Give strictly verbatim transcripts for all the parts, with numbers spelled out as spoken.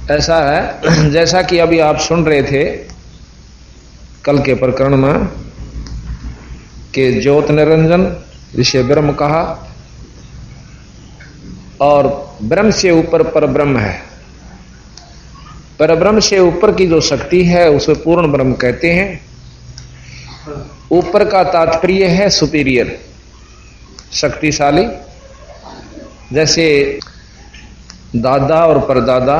ऐसा है जैसा कि अभी आप सुन रहे थे कल के प्रकरण में कि ज्योत निरंजन जिसे ब्रह्म कहा, और ब्रह्म से ऊपर परब्रह्म है। परब्रह्म से ऊपर की जो शक्ति है उसे पूर्ण ब्रह्म कहते हैं। ऊपर का तात्पर्य है सुपीरियर, शक्तिशाली। जैसे दादा और परदादा,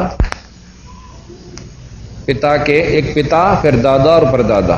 पिता के एक पिता, फिर दादा और परदादा,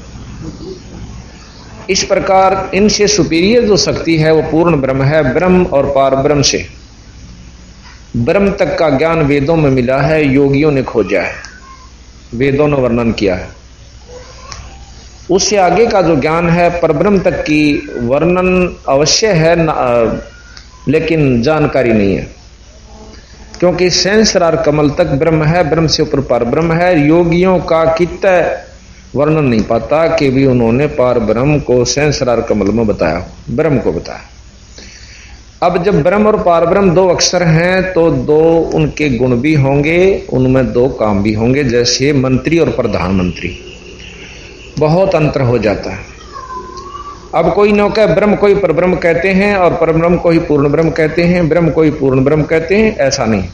इस प्रकार इनसे सुपीरियर जो शक्ति है वो पूर्ण ब्रह्म है। ब्रह्म और पार ब्रह्म से ब्रह्म तक का ज्ञान वेदों में मिला है, योगियों ने खोजा है, वेदों ने वर्णन किया है। उससे आगे का जो ज्ञान है परब्रह्म तक की वर्णन अवश्य है न, लेकिन जानकारी नहीं है, क्योंकि सहस्रार कमल तक ब्रह्म है, ब्रह्म से ऊपर पार ब्रह्म है। योगियों का कितना वर्णन नहीं पाता कि भी उन्होंने पार ब्रह्म को सहस्रार कमल में बताया, ब्रह्म को बताया। अब जब ब्रह्म और पार ब्रह्म दो अक्षर हैं तो दो उनके गुण भी होंगे, उनमें दो काम भी होंगे। जैसे मंत्री और प्रधानमंत्री, बहुत अंतर हो जाता है। अब कोई नौका ब्रह्म कोई परब्रह्म कहते हैं और परब्रह्म को ही पूर्ण ब्रह्म कहते हैं, ब्रह्म को ही पूर्ण ब्रह्म कहते हैं, ऐसा नहीं।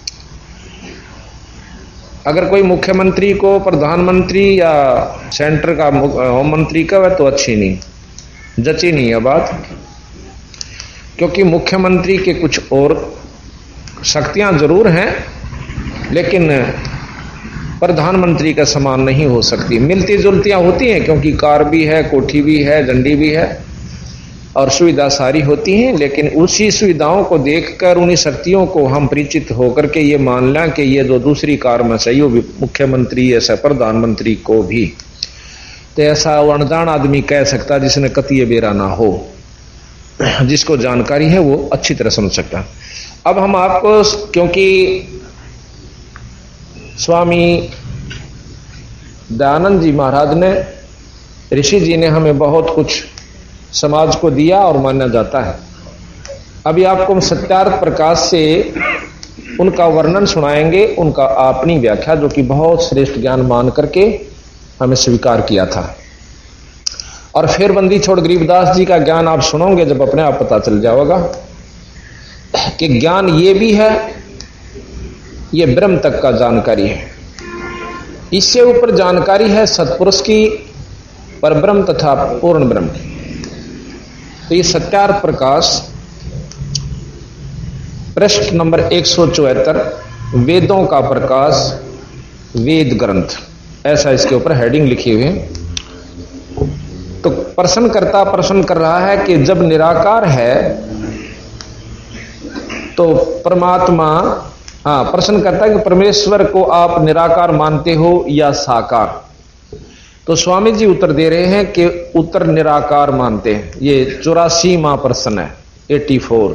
अगर कोई मुख्यमंत्री को प्रधानमंत्री या सेंटर का होम मंत्री का तो अच्छी नहीं, जची नहीं है बात, क्योंकि मुख्यमंत्री के कुछ और शक्तियां जरूर हैं लेकिन प्रधानमंत्री का समान नहीं हो सकती। मिलती जुलतियां होती हैं, क्योंकि कार भी है, कोठी भी है, झंडी भी है और सुविधा सारी होती हैं, लेकिन उसी सुविधाओं को देखकर उन्हीं शक्तियों को हम परिचित होकर के ये मान लें कि ये जो दूसरी कार में सही हो भी मुख्यमंत्री, ऐसा प्रधानमंत्री को भी, तो ऐसा अनजान आदमी कह सकता जिसने कतिये बेरा ना हो, जिसको जानकारी है वो अच्छी तरह समझ सकता। अब हम आपको, क्योंकि स्वामी दयानंद जी महाराज ने, ऋषि जी ने हमें बहुत कुछ समाज को दिया और माना जाता है। अभी आपको सत्यार्थ प्रकाश से उनका वर्णन सुनाएंगे, उनका अपनी व्याख्या, जो कि बहुत श्रेष्ठ ज्ञान मान करके हमें स्वीकार किया था। और फिर बंदी छोड़ गरीबदास जी का ज्ञान आप सुनोगे जब अपने आप पता चल जाएगा कि ज्ञान ये भी है, ये ब्रह्म तक का जानकारी है। इससे ऊपर जानकारी है सत्पुरुष की, परब्रह्म तथा पूर्ण ब्रह्म की। तो ये सत्यार्थ प्रकाश पृष्ठ नंबर एक सौ चौहत्तर, वेदों का प्रकाश, वेद ग्रंथ, ऐसा इसके ऊपर हेडिंग लिखी हुई है। तो प्रश्न करता प्रश्न कर रहा है कि जब निराकार है तो परमात्मा, हाँ प्रश्न करता है कि परमेश्वर को आप निराकार मानते हो या साकार। तो स्वामी जी उत्तर दे रहे हैं कि उत्तर निराकार मानते हैं। ये चौरासीवां प्रश्न है, एटी फोर।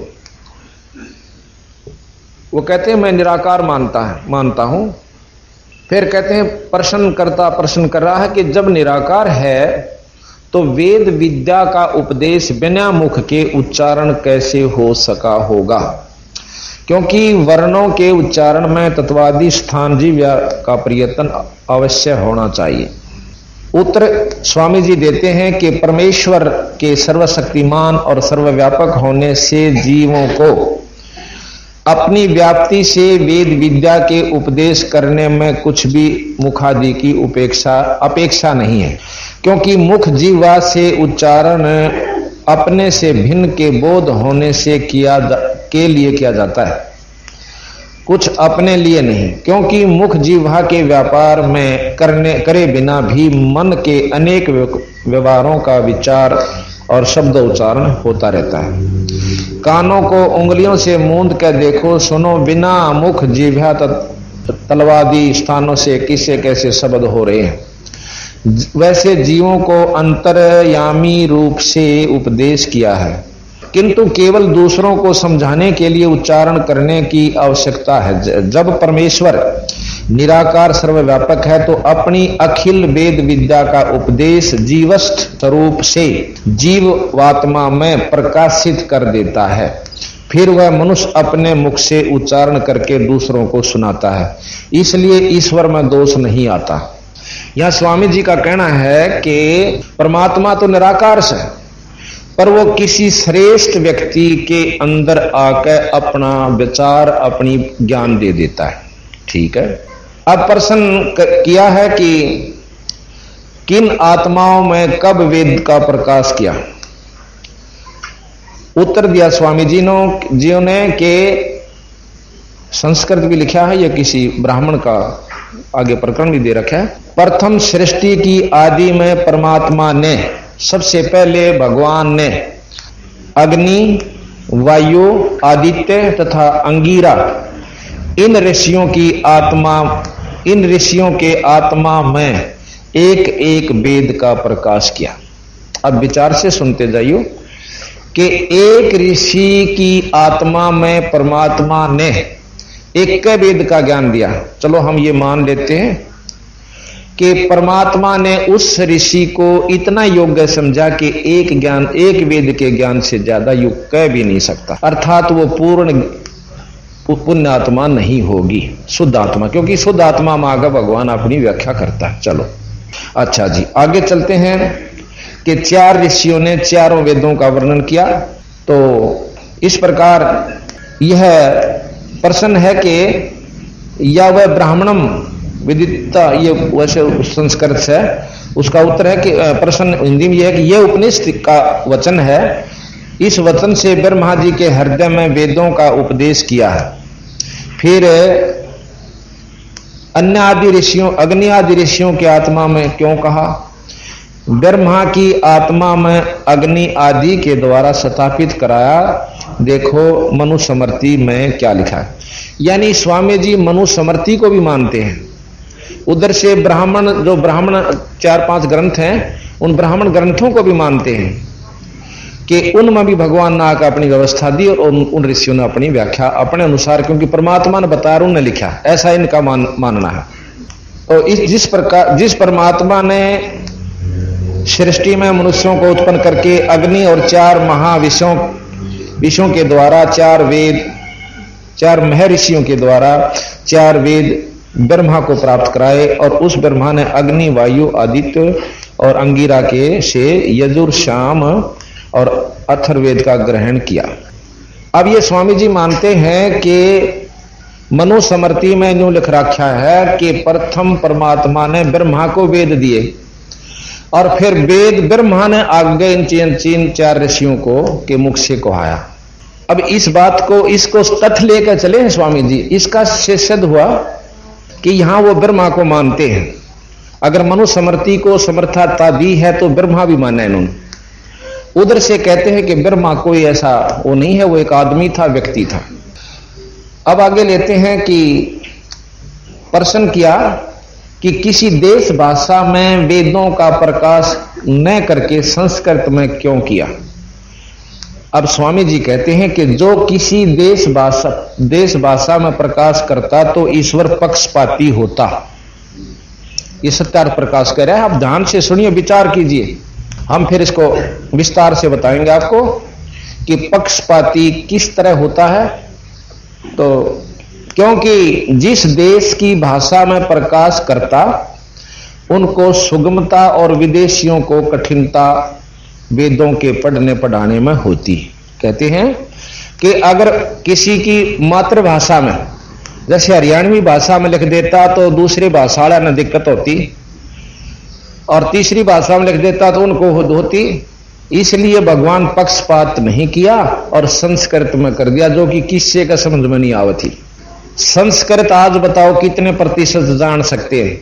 वो कहते हैं मैं निराकार मानता है मानता हूं। फिर कहते हैं प्रश्न करता प्रश्न कर रहा है कि जब निराकार है तो वेद विद्या का उपदेश बिना मुख के उच्चारण कैसे हो सका होगा, क्योंकि वर्णों के उच्चारण में तत्वादि स्थान जीव्या का प्रयत्न अवश्य होना चाहिए। उत्तर स्वामी जी देते हैं कि परमेश्वर के सर्वशक्तिमान और सर्वव्यापक होने से जीवों को अपनी व्याप्ति से वेद विद्या के उपदेश करने में कुछ भी मुखादि की उपेक्षा अपेक्षा नहीं है, क्योंकि मुख जीवा से उच्चारण अपने से भिन्न के बोध होने से किया के लिए किया जाता है, कुछ अपने लिए नहीं। क्योंकि मुख जीवा के व्यापार में करने करे बिना भी मन के अनेक व्यवहारों का विचार और शब्द उच्चारण होता रहता है। कानों को उंगलियों से मूंद कर देखो, सुनो, बिना मुख जीवा तलवादी स्थानों से किसे कैसे शब्द हो रहे हैं। वैसे जीवों को अंतर्यामी रूप से उपदेश किया है, किंतु केवल दूसरों को समझाने के लिए उच्चारण करने की आवश्यकता है। जब परमेश्वर निराकार सर्वव्यापक है तो अपनी अखिल वेद विद्या का उपदेश जीवस्थ स्वरूप से जीवात्मा में प्रकाशित कर देता है। फिर वह मनुष्य अपने मुख से उच्चारण करके दूसरों को सुनाता है, इसलिए ईश्वर में दोष नहीं आता। यह स्वामी जी का कहना है कि परमात्मा तो निराकार से, पर वो किसी श्रेष्ठ व्यक्ति के अंदर आकर अपना विचार, अपनी ज्ञान दे देता है। ठीक है, अब प्रश्न किया है कि किन आत्माओं में कब वेद का प्रकाश किया। उत्तर दिया स्वामी जी जियों ने कि संस्कृत भी लिखा है, या किसी ब्राह्मण का आगे प्रकरण भी दे रखा है। प्रथम सृष्टि की आदि में परमात्मा ने, सबसे पहले भगवान ने अग्नि, वायु, आदित्य तथा अंगिरा, इन ऋषियों की आत्मा इन ऋषियों के आत्मा में एक एक वेद का प्रकाश किया। अब विचार से सुनते जाइयो कि एक ऋषि की आत्मा में परमात्मा ने एक वेद का ज्ञान दिया। चलो हम ये मान लेते हैं कि परमात्मा ने उस ऋषि को इतना योग्य समझा कि एक ज्ञान, एक वेद के ज्ञान से ज्यादा युग कह भी नहीं सकता, अर्थात वो पूर्ण पुण्य आत्मा नहीं होगी, शुद्ध आत्मा, क्योंकि शुद्ध आत्मा में आगे भगवान अपनी व्याख्या करता है। चलो अच्छा जी, आगे चलते हैं कि चार ऋषियों ने चारों वेदों का वर्णन किया। तो इस प्रकार यह प्रश्न है कि या वह ब्राह्मणम विदिता, ये वैसे संस्कृत से, उसका उत्तर है कि प्रश्न हिंदी में यह है कि यह उपनिषद का वचन है, इस वचन से ब्रह्मा जी के हृदय में वेदों का उपदेश किया है। फिर अन्य आदि ऋषियों, अग्नि आदि ऋषियों की आत्मा में क्यों कहा? ब्रह्मा की आत्मा में अग्नि आदि के द्वारा स्थापित कराया। देखो मनुस्मृति में क्या लिखा है, यानी स्वामी जी मनुस्मृति को भी मानते हैं। उधर से ब्राह्मण, जो ब्राह्मण चार पांच ग्रंथ हैं, उन ब्राह्मण ग्रंथों को भी मानते हैं कि उनमें भी भगवान ने आकर अपनी व्यवस्था दी और उन, उन ऋषियों ने अपनी व्याख्या अपने अनुसार, क्योंकि परमात्मा ने बताया उन्होंने लिखा, ऐसा इनका मान, मानना है। तो इस जिस प्रकार जिस परमात्मा ने सृष्टि में मनुष्यों को उत्पन्न करके अग्नि और चार महाविषयों विषयों के द्वारा, चार वेद, चार महर्षियों के द्वारा चार वेद ब्रह्मा को प्राप्त कराए, और उस ब्रह्मा ने अग्नि, वायु, आदित्य और अंगिरा के से यजुर, शाम और अथर्ववेद का ग्रहण किया। अब ये स्वामी जी मानते हैं कि मनुस्मृति में यूं लिख रखा है कि प्रथम परमात्मा ने ब्रह्मा को वेद दिए, और फिर वेद ब्रह्मा ने आगे इन चीन चीन चार ऋषियों को के मुख से कहाया। अब इस बात को, इसको तथ्य लेकर चले हैं स्वामी जी, इसका सिद्ध हुआ कि यहां वो ब्रह्मा को मानते हैं। अगर मनुस्मृति को समर्थता दी है तो ब्रह्मा भी माना है इन्होंने। उधर से कहते हैं कि ब्रह्मा कोई ऐसा वो नहीं है, वो एक आदमी था, व्यक्ति था। अब आगे लेते हैं कि प्रश्न किया कि किसी देश भाषा में वेदों का प्रकाश न करके संस्कृत में क्यों किया। अब स्वामी जी कहते हैं कि जो किसी देश भाषा देश भाषा में प्रकाश करता तो ईश्वर पक्षपाती होता। ये सत्यार्थ प्रकाश कर रहा है, आप ध्यान से सुनिए, विचार कीजिए, हम फिर इसको विस्तार से बताएंगे आपको कि पक्षपाती किस तरह होता है। तो क्योंकि जिस देश की भाषा में प्रकाश करता उनको सुगमता और विदेशियों को कठिनता वेदों के पढ़ने पढ़ाने में होती। कहते हैं कि अगर किसी की मातृभाषा में, जैसे हरियाणवी भाषा में लिख देता तो दूसरी भाषा वाला न दिक्कत होती, और तीसरी भाषा में लिख देता तो उनको होती। इसलिए भगवान पक्षपात नहीं किया और संस्कृत में कर दिया, जो कि किससे का समझ में नहीं आवती। संस्कृत आज बताओ कितने प्रतिशत जान सकते हैं।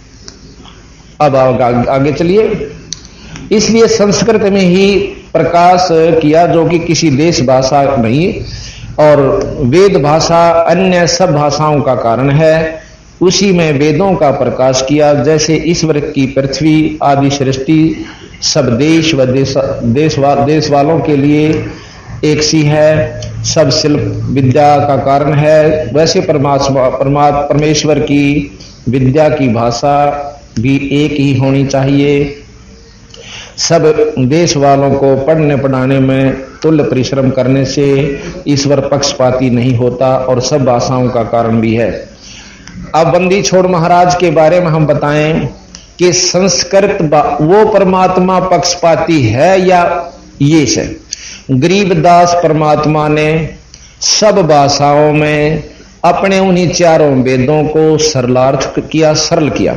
अब आगे, आगे चलिए। इसलिए संस्कृत में ही प्रकाश किया, जो कि किसी देश भाषा नहीं, और वेद भाषा अन्य सब भाषाओं का कारण है। उसी में वेदों का प्रकाश किया। जैसे ईश्वर की पृथ्वी आदि सृष्टि सब देश व देश, देश, वा, देश वालों के लिए एक सी है, सब शिल्प विद्या का कारण है, वैसे परमात्मा परमेश्वर की विद्या की भाषा भी एक ही होनी चाहिए। सब देश वालों को पढ़ने पढ़ाने में तुल्य परिश्रम करने से ईश्वर पक्षपाती नहीं होता और सब आशाओं का कारण भी है। अब बंदी छोड़ महाराज के बारे में हम बताएं कि संस्कृत वो परमात्मा पक्षपाती है या ये है। गरीबदास परमात्मा ने सब भाषाओं में अपने उन्हीं चारों वेदों को सरलार्थ किया, सरल किया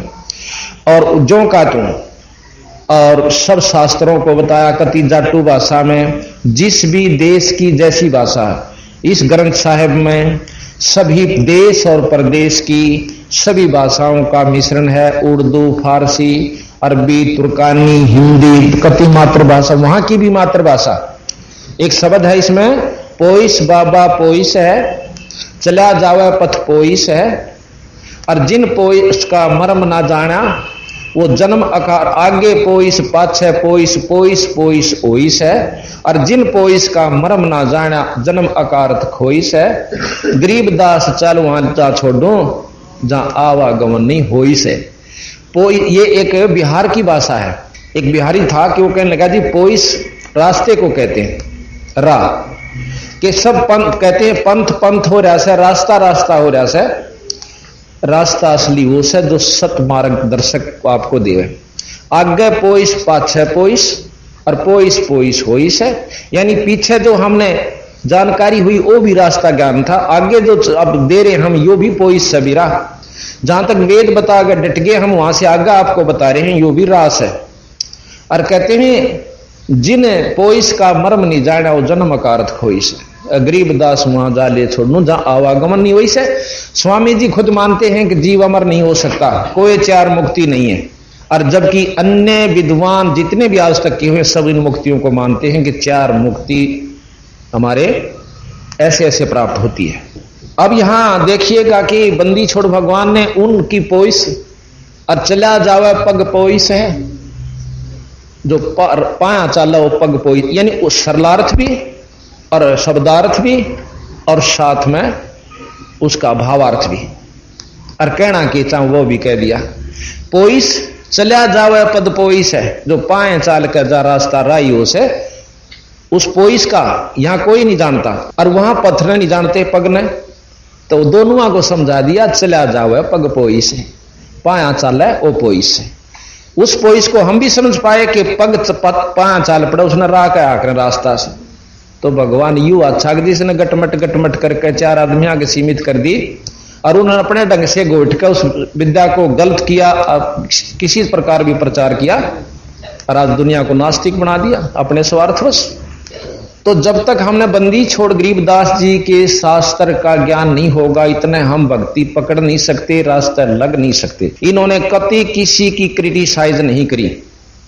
और जो का तुम और सब शास्त्रों को बताया कति जाटू भाषा में। जिस भी देश की जैसी भाषा इस ग्रंथ साहिब में सभी देश और प्रदेश की सभी भाषाओं का मिश्रण है। उर्दू, फारसी, अरबी, तुर्कानी, हिंदी, कति मातृभाषा, वहां की भी मातृभाषा। एक शब्द है इसमें पोइस बाबा पोइस है, चला जावे पथ पोइस है। और जिन पोइस का मर्म ना जाना वो जन्म आकार आगे पोइस पाछे पोइस पोइस पोइस ओइस है। और जिन पोइस का मर्म ना जाना जन्म आकार खोइस है। गरीबदास चल वहां जा छोड़ो जहां आवागमन नहीं होइस है। पोई ये एक बिहार की भाषा है। एक बिहारी था कि वो कहने लगा जी पोइस रास्ते को कहते हैं, रा के सब पंथ कहते हैं, पंथ पंथ हो रहा है, रास्ता रास्ता हो रहा है। रास्ता असली वो से जो सत मार्गदर्शक आपको देवे। आगे पोइस पाछे पोइस और पोइस पोइस होइस है। यानी पीछे जो हमने जानकारी हुई वो भी रास्ता ज्ञान था, आगे जो अब दे रहे हम यो भी पोइस से भी रहा। जहां तक वेद बता गए डट गए हम वहां से आगे आपको बता रहे हैं यो भी रास है। और कहते हैं जिन पोइस का मर्म नहीं जाना वो जन्म अकारथ खोइस है। गरीबदास वहां जा ले छोड़नू जहां आवागमन नहीं हुई से। स्वामी जी खुद मानते हैं कि जीव अमर नहीं हो सकता, कोई चार मुक्ति नहीं है। और जबकि अन्य विद्वान जितने भी आज तक किए हुए सब इन मुक्तियों को मानते हैं कि चार मुक्ति हमारे ऐसे ऐसे प्राप्त होती है। अब यहां देखिएगा कि बंदी छोड़ भगवान ने उनकी पोइस और चला जावे पग पोइस है, जो पाया चाला वो पग पोइस, यानी वो सरलार्थ भी और शब्दार्थ भी और साथ में उसका भावार्थ भी। और कहना कि चाहूं वो भी कह दिया। पोइस चला जावे पद पोइस है, जो पाए चाल कर जा रास्ता राई हो से। उस पोइस का यहां कोई नहीं जानता और वहां पत्थर नहीं जानते पग ने, तो दोनों को समझा दिया चला जावे पग पोइस है, पाया चाल है वो पोइस है। उस पोइस को हम भी समझ पाए कि पग पाया चाल पड़ा उसने राह का आकर रास्ता से। तो भगवान यू अच्छा जिसने गटमट गटमट करके चार आदमी आगे सीमित कर दी और उन्होंने अपने ढंग से गोट कर उस विद्या को गलत किया, किसी प्रकार भी प्रचार किया और आज दुनिया को नास्तिक बना दिया अपने स्वार्थवश। तो जब तक हमने बंदी छोड़ गरीबदास जी के शास्त्र का ज्ञान नहीं होगा इतने हम भक्ति पकड़ नहीं सकते, रास्ता लग नहीं सकते। इन्होंने कभी किसी की क्रिटिसाइज नहीं करी।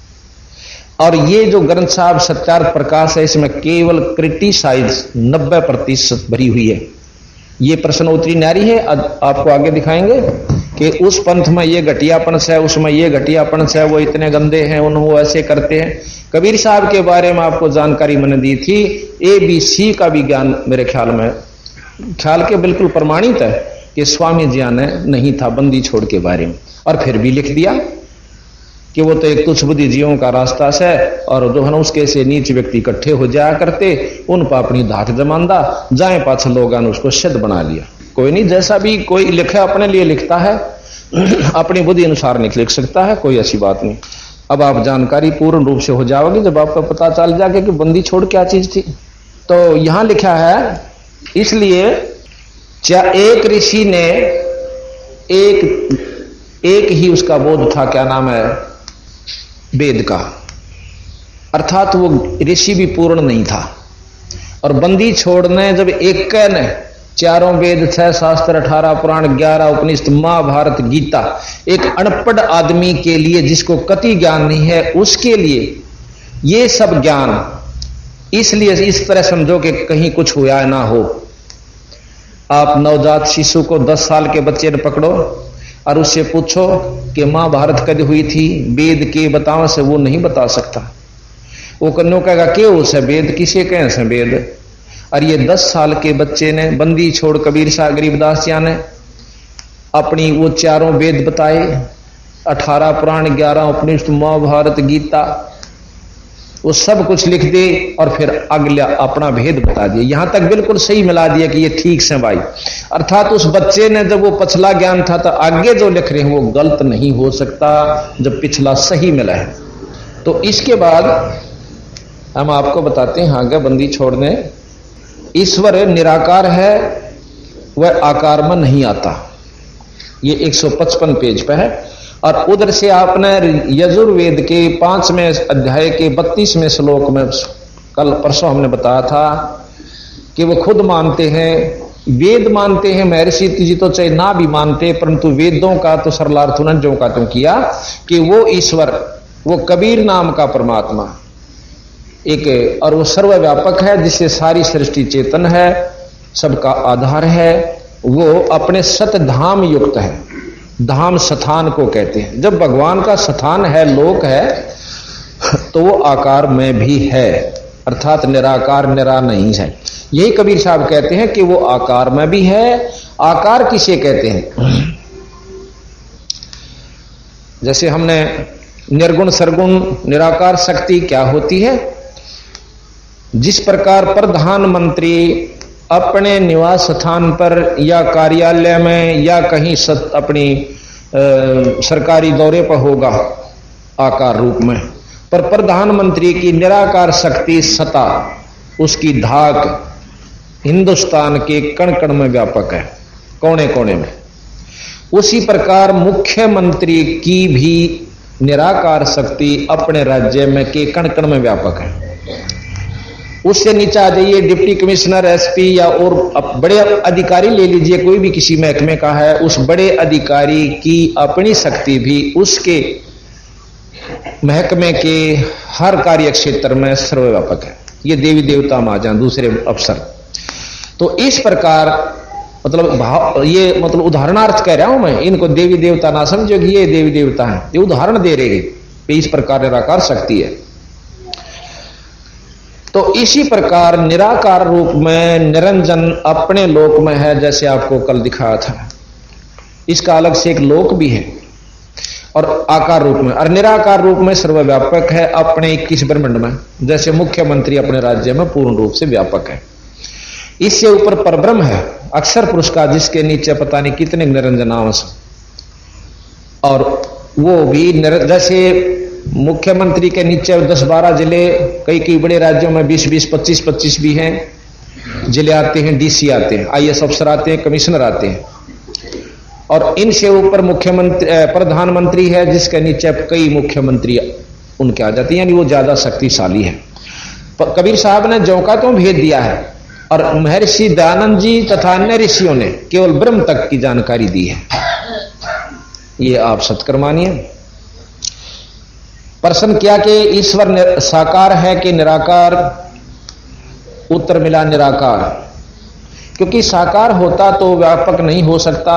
और ये जो ग्रंथ साहब सत्यार्थ प्रकाश है इसमें केवल क्रिटिसाइज नब्बे प्रतिशत भरी हुई है। ये प्रश्नोत्तरी नारी है, आपको आगे दिखाएंगे कि उस पंथ में ये घटियापन है, उसमें ये घटियापन है, वो इतने गंदे हैं, उन वो ऐसे करते हैं। कबीर साहब के बारे में आपको जानकारी मैंने दी थी। ए बी सी का भी ज्ञान मेरे ख्याल में ख्याल के बिल्कुल प्रमाणित है कि स्वामी जी ने नहीं था बंदी छोड़ के बारे में, और फिर भी लिख दिया कि वो तो एक तुच्छ बुद्धिजीवियों का रास्ता है और जो है ना उसके से नीच व्यक्ति इकट्ठे हो जाया करते, उन पर अपनी धाक जमांदा जाए पाछ लोगों ने उसको सिद्ध बना लिया। कोई नहीं, जैसा भी कोई लिखे अपने लिए लिखता है, अपनी बुद्धि अनुसार नहीं लिख सकता है, कोई ऐसी बात नहीं। अब आप जानकारी पूर्ण रूप से हो जाओगे जब आपको पता चल जाएगा कि बंदी छोड़ क्या चीज थी। तो यहां लिखा है, इसलिए एक ऋषि ने एक एक ही उसका बोध था, क्या नाम है, वेद का, अर्थात वो ऋषि भी पूर्ण नहीं था। और बंदी छोड़ने जब एक ने चारों वेद, छह शास्त्र, अठारह पुराण, ग्यारह उपनिषद, महाभारत, गीता, एक अनपढ़ आदमी के लिए जिसको कति ज्ञान नहीं है उसके लिए ये सब ज्ञान, इसलिए इस तरह समझो कि कहीं कुछ हुआ ना हो। आप नवजात शिशु को दस साल के बच्चे ने पकड़ो और उससे पूछो कि महाभारत कद हुई थी, वेद के बताओ से, वो नहीं बता सकता। वो कन्नो कहेगा क्यों उसे वेद किसे कहें से वेद। और ये दस साल के बच्चे ने बंदी छोड़ कबीर साहब गरीबदास जी ने अपनी वो चारों वेद बताए, अठारह पुराण, ग्यारह उपनिषद, महाभारत, गीता, वो सब कुछ लिख दे और फिर अगला अपना भेद बता दिए। यहां तक बिल्कुल सही मिला दिया कि ये ठीक से भाई, अर्थात उस बच्चे ने जब वो पिछला ज्ञान था तो आगे जो लिख रहे हैं वो गलत नहीं हो सकता जब पिछला सही मिला है। तो इसके बाद हम आपको बताते हैं आगे बंदी छोड़ने, ईश्वर निराकार है, वह आकार में नहीं आता। ये एक सौ पचपन पेज पे है। और उधर से आपने यजुर्वेद के पांचवें अध्याय के बत्तीसवें श्लोक में कल परसों हमने बताया था कि वो खुद मानते हैं, वेद मानते हैं, महर्षि जी तो चाहे ना भी मानते, परंतु वेदों का तो सरलार्थ उन्होंने जो का तुम किया कि वो ईश्वर, वो कबीर नाम का परमात्मा एक, और वो सर्वव्यापक है जिससे सारी सृष्टि चेतन है, सबका आधार है, वो अपने सत धाम युक्त है। धाम स्थान को कहते हैं। जब भगवान का स्थान है, लोक है, तो वो आकार में भी है, अर्थात निराकार निरा नहीं है। यही कबीर साहब कहते हैं कि वो आकार में भी है। आकार किसे कहते हैं? जैसे हमने निर्गुण सरगुण निराकार शक्ति क्या होती है, जिस प्रकार प्रधानमंत्री अपने निवास स्थान पर या कार्यालय में या कहीं सत, अपनी आ, सरकारी दौरे पर होगा आकार रूप में, पर प्रधानमंत्री की निराकार शक्ति सत्ता, उसकी धाक हिंदुस्तान के कण कण में व्यापक है, कोने कोने में। उसी प्रकार मुख्यमंत्री की भी निराकार शक्ति अपने राज्य में के कण कण में व्यापक है। उससे नीचे आ जाइए, डिप्टी कमिश्नर, एसपी या और बड़े अधिकारी ले लीजिए, कोई भी किसी महकमे का है, उस बड़े अधिकारी की अपनी शक्ति भी उसके महकमे के हर कार्य क्षेत्र में सर्वव्यापक है। ये देवी देवता महाजन, दूसरे अफसर। तो इस प्रकार मतलब भाव, ये मतलब उदाहरणार्थ कह रहा हूं मैं, इनको देवी देवता ना समझो कि ये देवी देवता है, ये उदाहरण दे रहे हैं। इस प्रकार निराकार शक्ति है। तो इसी प्रकार निराकार रूप में निरंजन अपने लोक में है, जैसे आपको कल दिखाया था। इसका अलग से एक लोक भी है और आकार रूप में, और निराकार रूप में सर्वव्यापक है अपने इक्कीस ब्रह्मांड में, जैसे मुख्यमंत्री अपने राज्य में पूर्ण रूप से व्यापक है। इससे ऊपर परब्रह्म है, अक्षर पुरुष का, जिसके नीचे पता नहीं कितने निरंजनांश, और वो भी जैसे मुख्यमंत्री के नीचे दस बारह जिले, कई कई बड़े राज्यों में बीस बीस पच्चीस पच्चीस भी हैं जिले आते हैं, डीसी आते हैं, आईएएस अफसर आते हैं, कमिश्नर आते हैं। और इनसे ऊपर मुख्यमंत्री प्रधानमंत्री है, जिसके नीचे कई मुख्यमंत्री उनके आ जाती हैं, यानी वो ज्यादा शक्तिशाली है। कबीर साहब ने जो का तो भेद दिया है, और महर्षि दयानंद जी तथा अन्य ऋषियों ने केवल ब्रह्म तक की जानकारी दी है। ये आप सत्कर मानिए। प्रश्न किया कि ईश्वर साकार है कि निराकार? उत्तर मिला निराकार, क्योंकि साकार होता तो व्यापक नहीं हो सकता।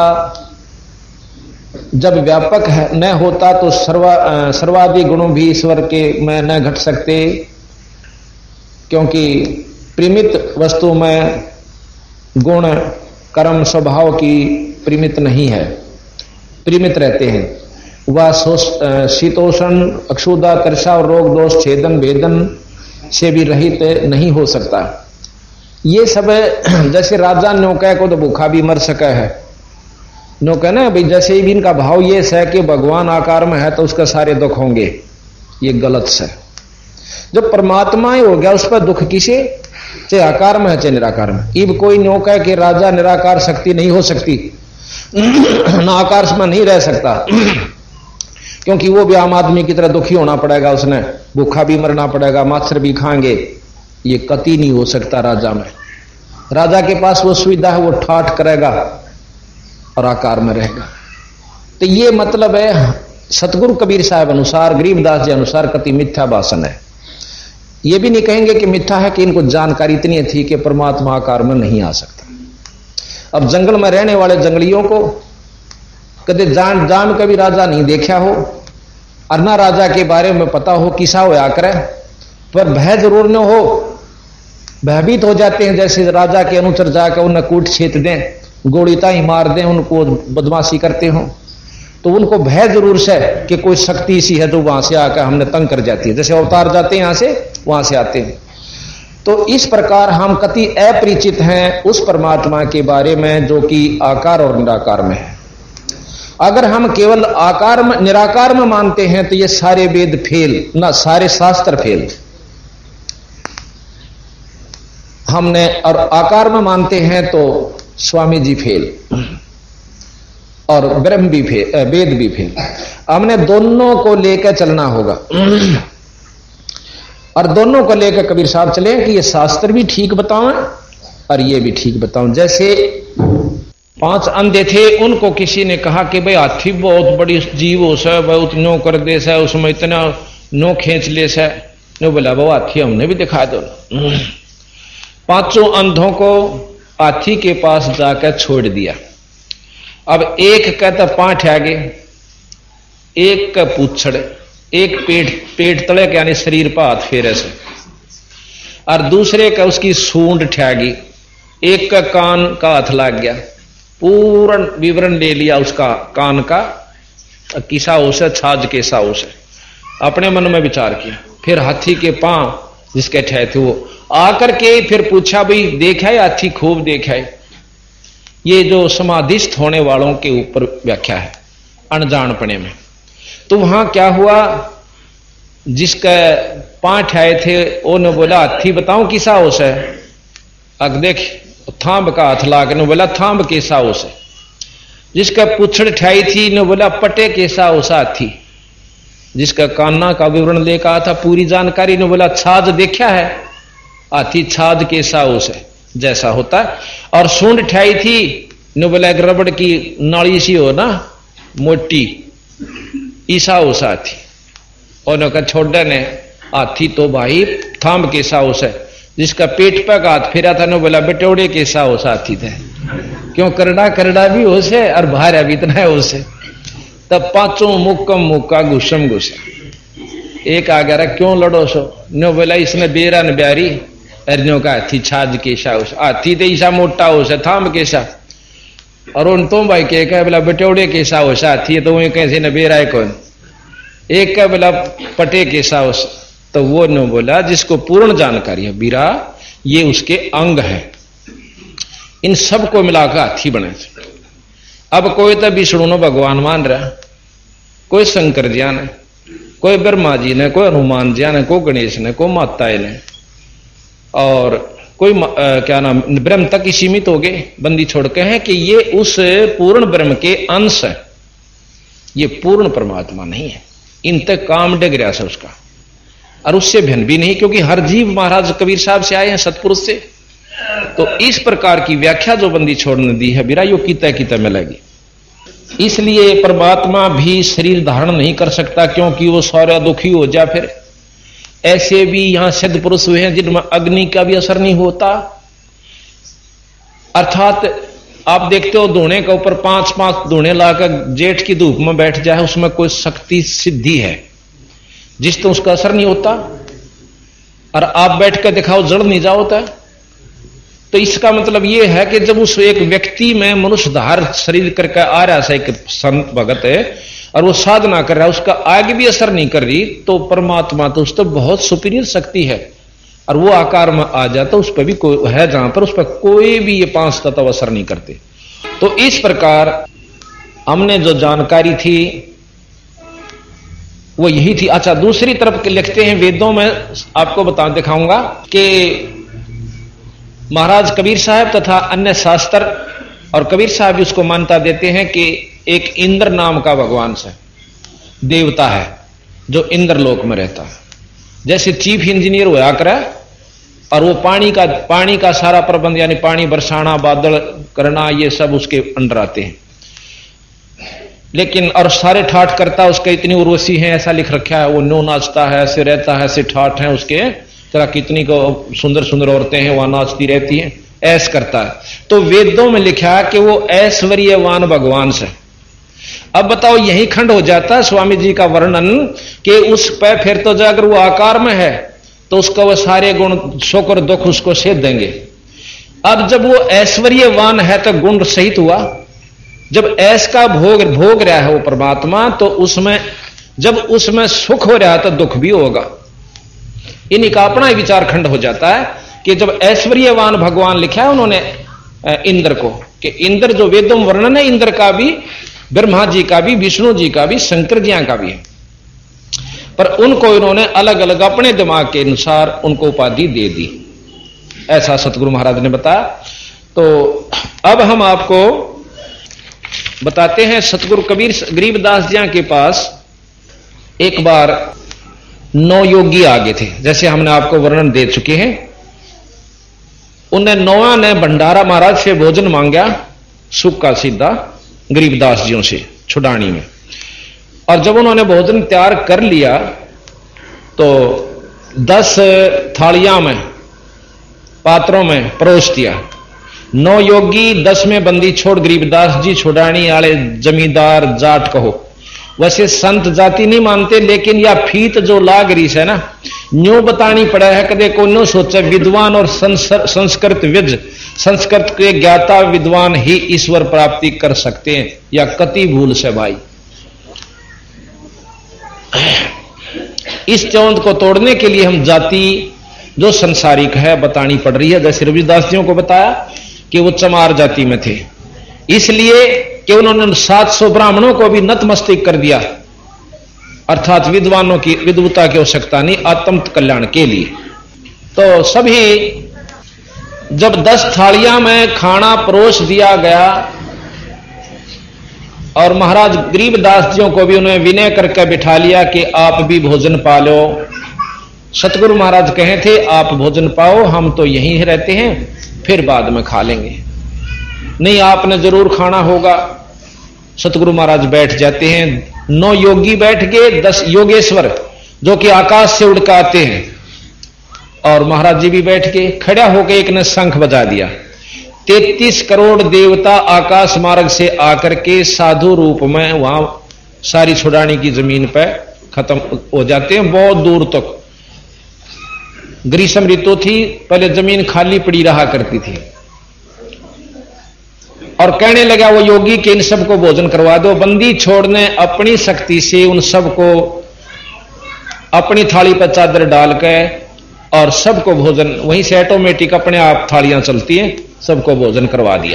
जब व्यापक है न होता तो सर्वा सर्वादि गुणों भी ईश्वर के में न घट सकते, क्योंकि परिमित वस्तु में गुण कर्म स्वभाव की परिमित नहीं है, परिमित रहते हैं। वह शीतोषण अक्षुदा तृषा और रोग दोष छेदन भेदन से भी रहित नहीं हो सकता। ये सब जैसे राजा नौका को तो भूखा भी मर सका है, नौका ना भाई, जैसे ही भी इनका भाव ये है कि भगवान आकार में है तो उसका सारे दुख होंगे, ये गलत है। जब परमात्मा ही हो गया उस पर दुख किसे, चाहे आकार में है चाहे निराकार में। इब कोई नौका कि राजा निराकार शक्ति नहीं हो सकती, ना आकार में नहीं रह सकता, क्योंकि वो भी आम आदमी की तरह दुखी होना पड़ेगा, उसने भूखा भी मरना पड़ेगा, माछर भी खाएंगे। ये कति नहीं हो सकता राजा में। राजा के पास वो सुविधा है, वो ठाठ करेगा और आकार में रहेगा। तो ये मतलब है सतगुरु कबीर साहब अनुसार, गरीबदास जी अनुसार कति मिथ्या भाषण है। ये भी नहीं कहेंगे कि मिथ्या है कि इनको जानकारी इतनी थी कि परमात्मा आकार में नहीं आ सकता। अब जंगल में रहने वाले जंगलियों को कदे जान जान कभी राजा नहीं देखा हो, और ना राजा के बारे में पता हो किसा होया करे, पर भय जरूर न हो, भयभीत हो जाते हैं। जैसे राजा के अनुचर जाकर उन्हें कूट छेत दें, गोलीता ही मार दें, उनको बदमाशी करते हो, तो उनको भय जरूर से कि कोई शक्ति सी है जो वहां से आकर हमने तंग कर जाती है। जैसे अवतार जाते हैं यहां से वहां से आते हैं। तो इस प्रकार हम कति अपरिचित हैं उस परमात्मा के बारे में जो कि आकार और निराकार में है। अगर हम केवल आकार में निराकार में मानते हैं तो ये सारे वेद फेल, ना सारे शास्त्र फेल। हमने और आकार में मानते हैं तो स्वामी जी फेल और ब्रह्म भी फेल, वेद भी फेल। हमने दोनों को लेकर चलना होगा और दोनों को लेकर कबीर साहब चले कि ये शास्त्र भी ठीक बताओ और ये भी ठीक बताओ। जैसे पांच अंधे थे, उनको किसी ने कहा कि भाई हाथी बहुत बड़ी जीव हो सा, बहुत नो कर दे सा, उसमें इतना नो खींच ले सा। नो बोला वो हाथी हमने भी दिखा दो। पांचों अंधों को हाथी के पास जाकर छोड़ दिया। अब एक कहता पांठ आगे, एक का पूछड़, एक पेट पेट तले के यानी शरीर पर हाथ फेरे से, और दूसरे का उसकी सूंड ठहगी, एक का कान का हाथ लग गया। पूर्ण विवरण ले लिया उसका कान का, किसा हो से छाज कैसा हो से, अपने मन में विचार किया। फिर हाथी के पांव जिसके ठहरे थे वो आकर के फिर पूछा भाई देखा है हाथी? खूब देखा है। ये जो समाधिस्थ होने वालों के ऊपर व्याख्या है अनजानपने में। तो वहां क्या हुआ, जिसका पांठ आए थे उन्होंने बोला हाथी बताऊं किसा हो से? अग देख थांब का हाथ लाकर बोला थांब कैसा हो से। जिसका पुछड़ ठाई थी ने बोला पटे कैसा हो सा हाथी। जिसका कान्ना का विवरण लेकर आया था पूरी जानकारी ने बोला छाज देखा है हाथी, छाज कैसा हो से जैसा होता है। और सूंड ठाई थी ने बोला एक रबड़ की नाली सी हो ना मोटी, ईसा हो सा हाथी। और छोड़ने ने हाथी तो भाई थांब कैसा हो से। जिसका पेट पर हाथ फेरा था ने बोला बेटोड़े कैसा हो सा हाथी थे, क्यों करड़ा करड़ा भी हो से और भारा भी इतना हो से। तब पांचों मुक्कम मुक्का गुस्सम गुस्सा। एक आ गया क्यों लड़ो सो? नो बोला इसने बेरा न ब्यारी अरनो का हाथी छाज कैसा हो, हाथी तो ईसा मोटा हो से थांब कैसा। और उन तो भाई के कह बोला बेटोड़े कैसा हो सा हाथी, तो वही कैसे न बेरा है कौन। एक का बोला पटे कैसा हो, तो वो न बोला जिसको पूर्ण जानकारी है बीरा ये उसके अंग है। इन सबको मिलाकर हाथी बने। अब कोई तो विष्णु ने भगवान मान रहा, कोई शंकर जी ने, कोई ब्रह्मा जी ने, कोई हनुमान जी ने, कोई गणेश ने, कोई माता ने, और कोई आ, क्या नाम ब्रह्म तक ही सीमित हो गए बंदी छोड़ के हैं कि ये उस पूर्ण ब्रह्म के अंश है, ये पूर्ण परमात्मा नहीं है। इन तक काम डग रहा है उसका और उससे भिन्न भी नहीं, क्योंकि हर जीव महाराज कबीर साहब से आए हैं सतपुरुष से। तो इस प्रकार की व्याख्या जो बंदी छोड़ने दी है बिरा यो किता किता मिलेगी। इसलिए परमात्मा भी शरीर धारण नहीं कर सकता क्योंकि वो सारा दुखी हो जा। फिर ऐसे भी यहां सिद्ध पुरुष हुए हैं जिनमें अग्नि का भी असर नहीं होता। अर्थात आप देखते हो धोने के ऊपर पांच पांच धोने लाकर जेठ की धूप में बैठ जाए, उसमें कोई शक्ति सिद्धि है जिस तो उसका असर नहीं होता। और आप बैठ कर दिखाओ जड़ नहीं जाओता। तो इसका मतलब यह है कि जब उस एक व्यक्ति में मनुष्यधार शरीर करके आ रहा है, एक संत भगत है और वो साधना कर रहा है, उसका आगे भी असर नहीं कर रही, तो परमात्मा तो उस तो बहुत सुपीरियर शक्ति है और वो आकार में आ जाता उस पर भी कोई है जहां पर उस पर कोई भी ये पांच तत्व असर नहीं करते। तो इस प्रकार हमने जो जानकारी थी वो यही थी। अच्छा, दूसरी तरफ लिखते हैं वेदों में, आपको बता दिखाऊंगा कि महाराज कबीर साहब तथा अन्य शास्त्र और कबीर साहब भी उसको मान्यता देते हैं कि एक इंद्र नाम का भगवान से देवता है जो इंद्र लोक में रहता है। जैसे चीफ इंजीनियर हुआ करे और वो पानी का पानी का सारा प्रबंध यानी पानी बरसाना बादल करना ये सब उसके अंडर आते हैं। लेकिन और सारे ठाठ करता उसके इतनी उर्वशी है ऐसा लिख रखा है, वो नो नाचता है ऐसे रहता है ऐसे ठाठ है उसके तरह, कितनी को सुंदर सुंदर औरतें हैं वहां नाचती रहती हैं, ऐस करता है। तो वेदों में लिखा है कि वो ऐश्वर्यवान भगवान से। अब बताओ यही खंड हो जाता है स्वामी जी का वर्णन कि उस पर फिर तो अगर वो आकार में है तो उसका वो सारे गुण सुख और दुख उसको सेध देंगे। अब जब वो ऐश्वर्यवान है तो गुण सहित हुआ। जब ऐश का भोग भोग रहा है वो परमात्मा, तो उसमें जब उसमें सुख हो रहा है तो दुख भी होगा। इन्हीं का अपना ही विचार खंड हो जाता है कि जब ऐश्वर्यवान भगवान लिखा है उन्होंने इंद्र को, कि इंद्र जो वेदों में वर्णन है इंद्र का भी, ब्रह्मा जी का भी, विष्णु जी का भी, शंकर जी का भी है, पर उनको इन्होंने अलग अलग अपने दिमाग के अनुसार उनको उपाधि दे दी। ऐसा सतगुरु महाराज ने बताया। तो अब हम आपको बताते हैं सतगुरु कबीर गरीबदास जी के पास एक बार नौ योगी आ गए थे, जैसे हमने आपको वर्णन दे चुके हैं। उन्हें नौवा ने भंडारा महाराज से भोजन मांगा, सूखा सीधा गरीबदास जियों से छुड़ानी में, और जब उन्होंने भोजन तैयार कर लिया तो दस थालियां में, पात्रों में परोस दिया। नौ योगी दस में बंदी छोड़ गरीबदास जी छुड़ानी आले जमींदार जाट कहो, वैसे संत जाति नहीं मानते, लेकिन या फीत जो लाग रही है ना, न्यू बतानी पड़ा है। कदे को नो सोचे विद्वान और संस्कृत विज, संस्कृत के ज्ञाता विद्वान ही ईश्वर प्राप्ति कर सकते हैं, या कति भूल से भाई। इस चौंध को तोड़ने के लिए हम जाति जो संसारिक है बतानी पड़ रही है। जैसे रविदासियों को बताया कि वो चमार जाति में थे, इसलिए कि उन्होंने सात सौ ब्राह्मणों को भी नतमस्तक कर दिया, अर्थात विद्वानों की विद्वता की आवश्यकता नहीं, आत्म कल्याण के लिए। तो सभी जब दस थालियां में खाना परोस दिया गया और महाराज गरीबदास जियों को भी उन्हें विनय करके बिठा लिया कि आप भी भोजन पा लो। सतगुरु महाराज कहे थे आप भोजन पाओ, हम तो यहीं रहते हैं, फिर बाद में खा लेंगे। नहीं, आपने जरूर खाना होगा। सतगुरु महाराज बैठ जाते हैं। नौ योगी बैठ गए, दस योगेश्वर जो कि आकाश से उड़ के आते हैं, और महाराज जी भी बैठ के खड़ा होकर एक ने शंख बजा दिया। तैतीस करोड़ देवता आकाश मार्ग से आकर के साधु रूप में वहां सारी छुड़ानी की जमीन पर खत्म हो जाते हैं। बहुत दूर तक ग्रीष्म ऋतु थी, पहले जमीन खाली पड़ी रहा करती थी, और कहने लगा वो योगी कि इन सबको भोजन करवा दो। बंदी छोड़ने अपनी शक्ति से उन सबको अपनी थाली पर चादर डाल के और सबको भोजन, वहीं से ऑटोमेटिक अपने आप थालियां चलती हैं, सबको भोजन करवा दिया।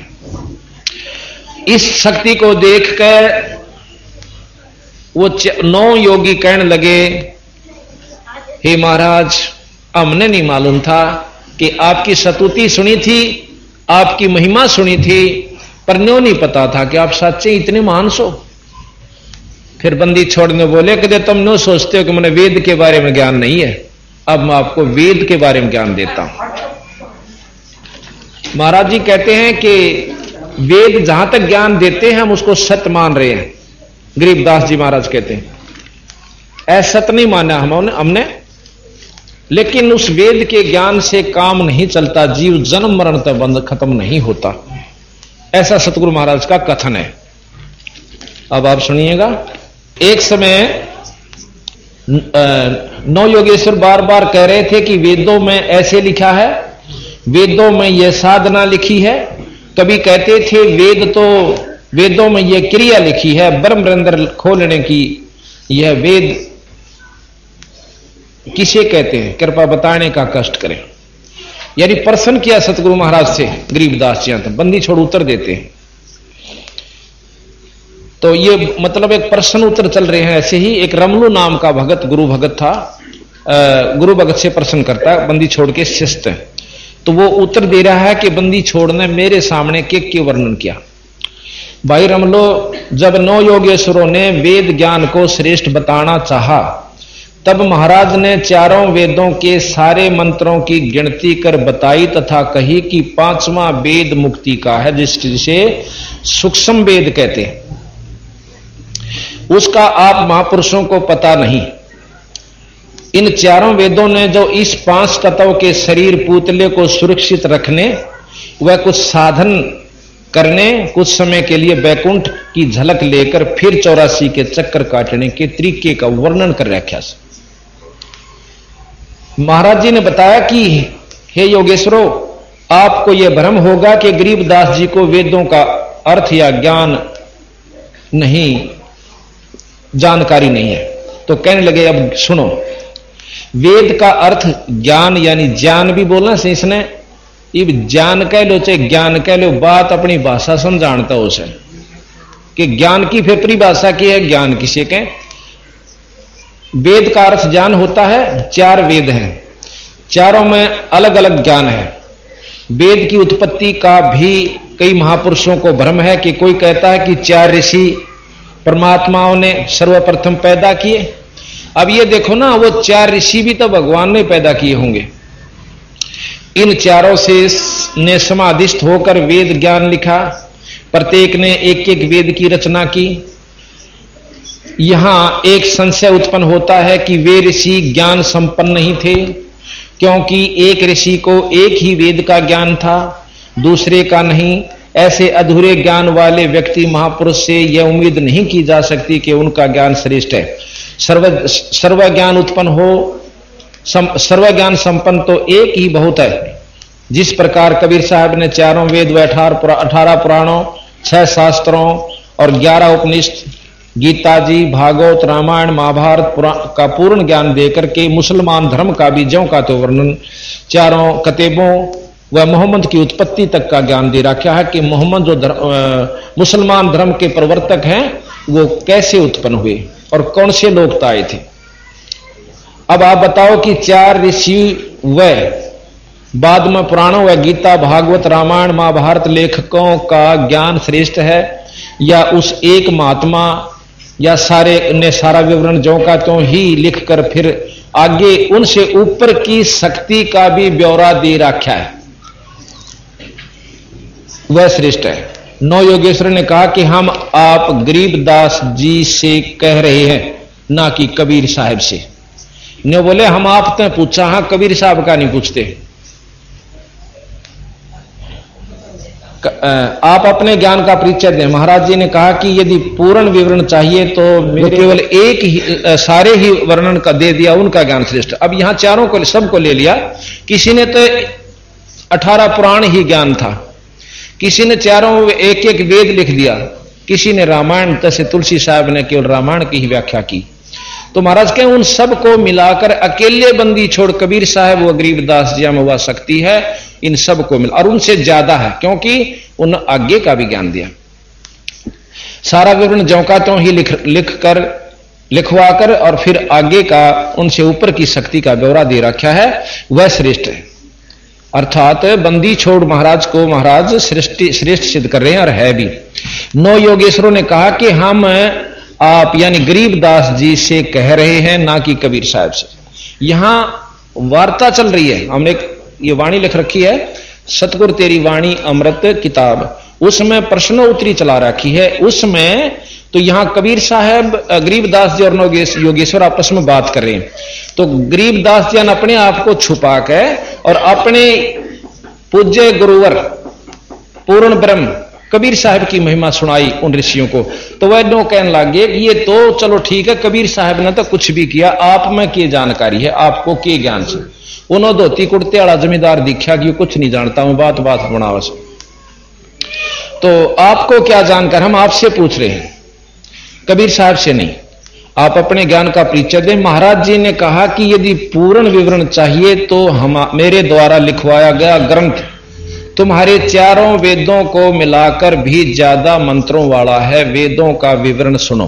इस शक्ति को देखकर वो नौ योगी कहने लगे, हे महाराज, हमने नहीं मालूम था कि आपकी स्तुति सुनी थी, आपकी महिमा सुनी थी, पर न्यों नहीं पता था कि आप सच्चे इतने महान सो। फिर बंदी छोड़ने बोले कि तुम न्यों सोचते हो कि मैंने वेद के बारे में ज्ञान नहीं है, अब मैं आपको वेद के बारे में ज्ञान देता हूं। महाराज जी कहते हैं कि वेद जहां तक ज्ञान देते हैं हम उसको सत्य मान रहे हैं। गरीबदास जी महाराज कहते हैं असत्य नहीं माना हमने हमने लेकिन उस वेद के ज्ञान से काम नहीं चलता, जीव जन्म मरण तक बंद खत्म नहीं होता, ऐसा सतगुरु महाराज का कथन है। अब आप सुनिएगा। एक समय नौ योगेश्वर बार बार कह रहे थे कि वेदों में ऐसे लिखा है, वेदों में यह साधना लिखी है। कभी कहते थे वेद तो वेदों में यह क्रिया लिखी है, ब्रह्म रंध्र खोलने की, यह वेद किसे कहते हैं, कृपा बताने का कष्ट करें। यानी प्रश्न किया सतगुरु महाराज से गरीबदास जी, तो बंदी छोड़ उत्तर देते हैं। तो ये मतलब एक प्रश्न उत्तर चल रहे हैं। ऐसे ही एक रमलू नाम का भगत, गुरु भगत था, गुरु भगत से प्रश्न करता है, बंदी छोड़ के शिष्ट, तो वो उत्तर दे रहा है कि बंदी छोड़ ने मेरे सामने के के वर्णन किया। भाई रमलो, जब नौ योगेश्वरों ने वेद ज्ञान को श्रेष्ठ बताना चाहा, तब महाराज ने चारों वेदों के सारे मंत्रों की गिनती कर बताई तथा कही कि पांचवा वेद मुक्ति का है, जिसे सूक्ष्म वेद कहते हैं। उसका आप महापुरुषों को पता नहीं। इन चारों वेदों ने जो इस पांच तत्व के शरीर पुतले को सुरक्षित रखने व कुछ साधन करने, कुछ समय के लिए बैकुंठ की झलक लेकर फिर चौरासी के चक्कर काटने के तरीके का वर्णन कर रखा। महाराज जी ने बताया कि हे योगेश्वरों, आपको यह भ्रम होगा कि गरीबदास जी को वेदों का अर्थ या ज्ञान नहीं, जानकारी नहीं है। तो कहने लगे अब सुनो, वेद का अर्थ ज्ञान यानी ज्ञान भी बोलना से इसने, इब ज्ञान कह लो चाहे ज्ञान कह लो, बात अपनी भाषा समझाता हो उसे कि ज्ञान की फिर परिभाषा की है, ज्ञान किसे कहें। वेद का अर्थ ज्ञान होता है। चार वेद हैं, चारों में अलग अलग ज्ञान है। वेद की उत्पत्ति का भी कई महापुरुषों को भ्रम है कि कोई कहता है कि चार ऋषि परमात्माओं ने सर्वप्रथम पैदा किए। अब ये देखो ना, वो चार ऋषि भी तो भगवान ने पैदा किए होंगे। इन चारों से ने समाधिस्थ होकर वेद ज्ञान लिखा, प्रत्येक ने एक एक वेद की रचना की। यहां एक संशय उत्पन्न होता है कि वे ऋषि ज्ञान संपन्न नहीं थे, क्योंकि एक ऋषि को एक ही वेद का ज्ञान था, दूसरे का नहीं। ऐसे अधूरे ज्ञान वाले व्यक्ति महापुरुष से यह उम्मीद नहीं की जा सकती कि उनका ज्ञान श्रेष्ठ है। सर्व सर्व ज्ञान उत्पन्न हो, सर्व ज्ञान संपन्न तो एक ही बहुत है। जिस प्रकार कबीर साहब ने चारों वेद व अठारह पुराणों, छह शास्त्रों और ग्यारह उपनिषद, गीता जी, भागवत, रामायण, महाभारत का पूर्ण ज्ञान देकर के मुसलमान धर्म का भी ज्यों का तो वर्णन, चारों कतेबों व मोहम्मद की उत्पत्ति तक का ज्ञान दे रखा है कि मोहम्मद जो धर्म, मुसलमान धर्म के प्रवर्तक हैं वो कैसे उत्पन्न हुए और कौन से लोग आए थे। अब आप बताओ कि चार ऋषि व बाद में पुराणों व गीता, भागवत, रामायण, महाभारत लेखकों का ज्ञान श्रेष्ठ है या उस एक महात्मा या सारे ने सारा विवरण जो का त्यों ही लिखकर फिर आगे उनसे ऊपर की शक्ति का भी ब्यौरा दे रखा है, वह श्रेष्ठ है। नौ योगेश्वर ने कहा कि हम आप गरीबदास जी से कह रहे हैं, ना कि कबीर साहब से। ने बोले हम आपने पूछा, हाँ कबीर साहब का नहीं पूछते। आप अपने ज्ञान का परिचय दें। महाराज जी ने कहा कि यदि पूर्ण विवरण चाहिए तो मेरे केवल एक ही, सारे ही वर्णन का दे दिया, उनका ज्ञान श्रेष्ठ। अब यहां चारों को सबको ले लिया। किसी ने तो अठारह पुराण ही ज्ञान था, किसी ने चारों एक एक वेद लिख दिया, किसी ने रामायण, जैसे तुलसी साहब ने केवल रामायण की ही व्याख्या की। तो महाराज के उन सबको मिलाकर अकेले बंदी छोड़ कबीर साहब व गरीबदास जी में वह शक्ति है, इन सबको मिला और उनसे ज्यादा है, क्योंकि उन आगे का भी ज्ञान दिया। सारा विवरण ज्यों का त्यों ही लिख लिख कर लिखवा कर और फिर आगे का उनसे ऊपर की शक्ति का ब्यौरा दे रखा है, वह श्रेष्ठ है। अर्थात बंदी छोड़ महाराज को महाराज श्रेष्ठ श्रेष्ठ सिद्ध कर रहे हैं और है भी। नौ योगेश्वरों ने कहा कि हम आप यानी गरीबदास जी से कह रहे हैं, ना कि कबीर साहब से। यहां वार्ता चल रही है। हमने ये वाणी लिख रखी है, सतगुरु तेरी वाणी अमृत किताब, उसमें प्रश्नोत्तरी चला रखी है। उसमें तो यहां कबीर साहब, गरीबदास जी और नौ योगेश्वर आपस में बात कर रहे हैं। तो गरीबदास जी ने अपने आप को छुपा के और अपने पूज्य गुरुवर पूर्ण ब्रह्म कबीर साहब की महिमा सुनाई उन ऋषियों को। तो वह नो कहने लगे कि ये तो चलो ठीक है, कबीर साहब ने तो कुछ भी किया, आप में क्या जानकारी है, आपको के ज्ञान से। उन्होंने धोती कुर्ते वाला जमींदार दिखा कि कुछ नहीं जानता हूं, बात बात बनावा से। तो आपको क्या जानकर, हम आपसे पूछ रहे हैं, कबीर साहब से नहीं। आप अपने ज्ञान का परिचय दें। महाराज जी ने कहा कि यदि पूर्ण विवरण चाहिए तो हम मेरे द्वारा लिखवाया गया ग्रंथ तुम्हारे चारों वेदों को मिलाकर भी ज्यादा मंत्रों वाला है। वेदों का विवरण सुनो।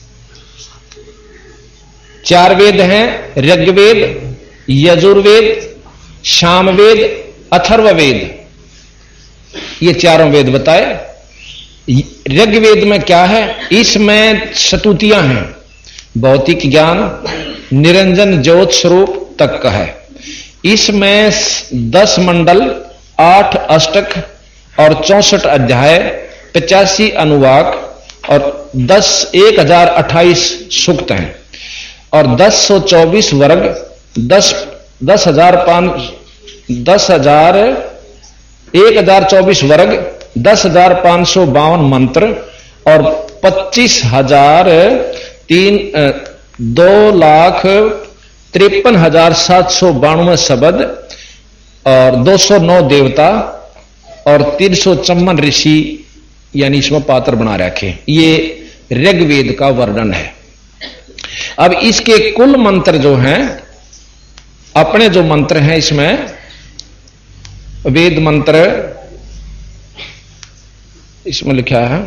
चार वेद हैं, ऋग्वेद, यजुर्वेद, सामवेद, अथर्ववेद। ये चारों वेद बताए। ऋग्वेद में क्या है, इसमें स्तुतियां हैं, भौतिक ज्ञान, निरंजन ज्योत स्वरूप तक का है। इसमें दस मंडल, आठ अष्टक और चौसठ अध्याय, पचासी अनुवाक और दस एक हजार अट्ठाईस सूक्त हैं और दस सौ चौबीस वर्ग, दस दस हजार पांच दस हजार एक हजार चौबीस वर्ग, दस हजार पांच सौ बावन मंत्र और पच्चीस हजार तीन दो लाख तिरपन हजार सात सौ बानवे शब्द और दो सौ नौ देवता और तीन सौ चौवन ऋषि यानी इसमें पात्र बना रखे। ये ऋग्वेद का वर्णन है। अब इसके कुल मंत्र जो हैं अपने जो मंत्र हैं इसमें वेद मंत्र इसमें लिखा है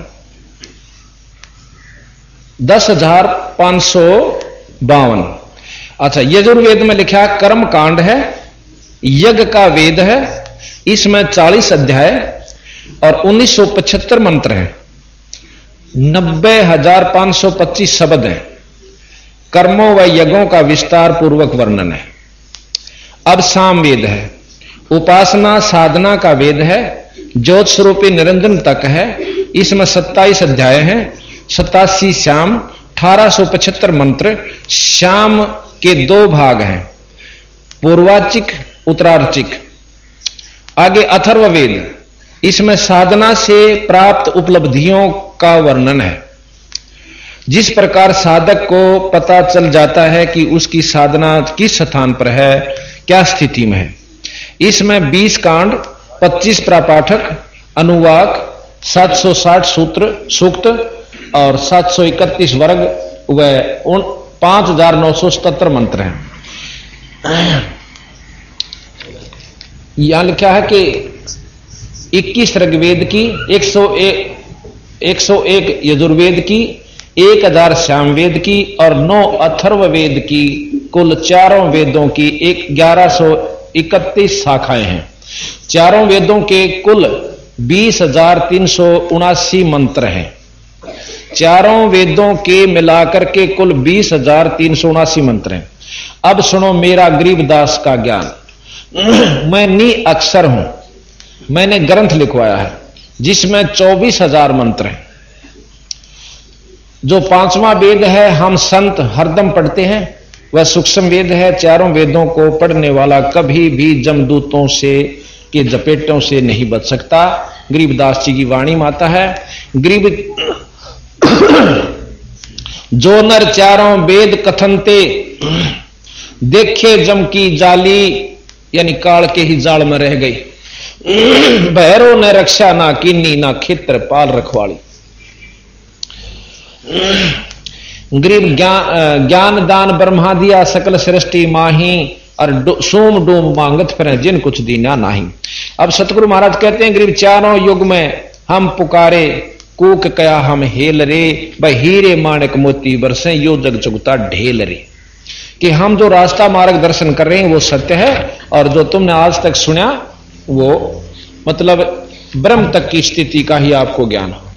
दस हजार पांच सौ बावन। अच्छा, यजुर्वेद में लिखा है कर्म कांड है, यज्ञ का वेद है, इसमें चालीस अध्याय और उन्नीस सौ पचहत्तर मंत्र हैं, नब्बे हजार पांच सौ पच्चीस शब्द हैं, कर्मों व यज्ञों का विस्तार पूर्वक वर्णन है। अब साम वेद है, उपासना साधना का वेद है, ज्योत स्वरूपी निरंजन तक है, इसमें सत्ताईस अध्याय हैं, सतासी श्याम, अठारह सौ पचहत्तर मंत्र। श्याम के दो भाग हैं, पूर्वार्चिक उत्तरार्चिक। आगे अथर्व वेद, इसमें साधना से प्राप्त उपलब्धियों का वर्णन है, जिस प्रकार साधक को पता चल जाता है कि उसकी साधना किस स्थान पर है, क्या स्थिति में है। इसमें बीस कांड, पच्चीस प्रापाठक, अनुवाक, सात सौ साठ सूत्र सूक्त और सात सौ इकतीस वर्ग व उन पांच हजार नौ सौ सतहत्तर मंत्र हैं। यहां लिखा है कि इक्कीस ऋग्वेद की, एक सौ एक यजुर्वेद की, एक हजार सामवेद की और नौ अथर्व वेद की, कुल चारों वेदों की एक ग्यारह सौ इकतीस शाखाएं हैं। चारों वेदों के कुल बीस हजार तीन सौ उनासी मंत्र हैं। चारों वेदों के मिलाकर के कुल बीस हजार तीन सौ उनासी मंत्र हैं। अब सुनो मेरा गरीबदास का ज्ञान। मैं नी अक्षर हूं, मैंने ग्रंथ लिखवाया है जिसमें चौबीस हजार मंत्र हैं। जो पांचवा वेद है हम संत हरदम पढ़ते हैं, वह सूक्ष्म वेद है। चारों वेदों को पढ़ने वाला कभी भी जमदूतों से के जपेटों से नहीं बच सकता। गरीबदास जी की वाणी माता है, गरीब जो नर चारों वेद कथनते, देखे जम की जाली, यानी काल के ही जाल में रह गई। भैरो ने रक्षा ना कीनी, ना खेत्र पाल रखवाली। गरीब ज्ञान ज्ञान दान ब्रह्मा दिया, सकल सृष्टि माही, और सोम डूम मांगत फिर जिन कुछ दीना नहीं। अब सतगुरु महाराज कहते हैं, गरीब चारों युग में हम पुकारे, कूक कया हम हेल रे, भाई हीरे माणिक मोती बरसे, यो जग चुगता ढेल रे। कि हम जो रास्ता मार्ग दर्शन कर रहे हैं वो सत्य है, और जो तुमने आज तक सुना वो मतलब ब्रह्म तक की स्थिति का ही आपको ज्ञान हो।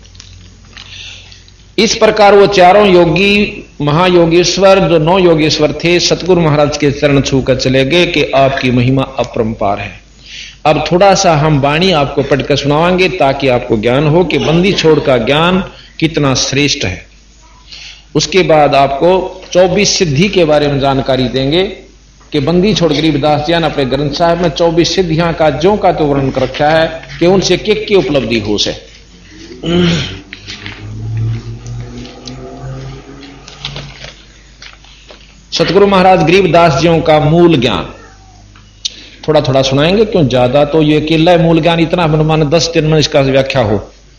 इस प्रकार वो चारों योगी महायोगेश्वर, जो नौ योगेश्वर थे, सतगुरु महाराज के चरण छूकर चले गए कि आपकी महिमा अपरंपार है। अब थोड़ा सा हम वाणी आपको पढ़कर सुनावांगे ताकि आपको ज्ञान हो कि बंदी छोड़ का ज्ञान कितना श्रेष्ठ है। उसके बाद आपको चौबीस सिद्धि के बारे में जानकारी देंगे कि बंदी छोड़ गरीबदास जी ने अपने ग्रंथ साहब में चौबीस सिद्धियां का ज्यों का तो वर्णन कर रखा है कि उनसे किक की उपलब्धि हो से। सतगुरु महाराज गरीबदास जियों का मूल ज्ञान थोड़ा थोड़ा सुनाएंगे, क्यों ज्यादा तो ये अकेला मूल ज्ञान इतना मन दस दिन में इसका व्याख्या हो।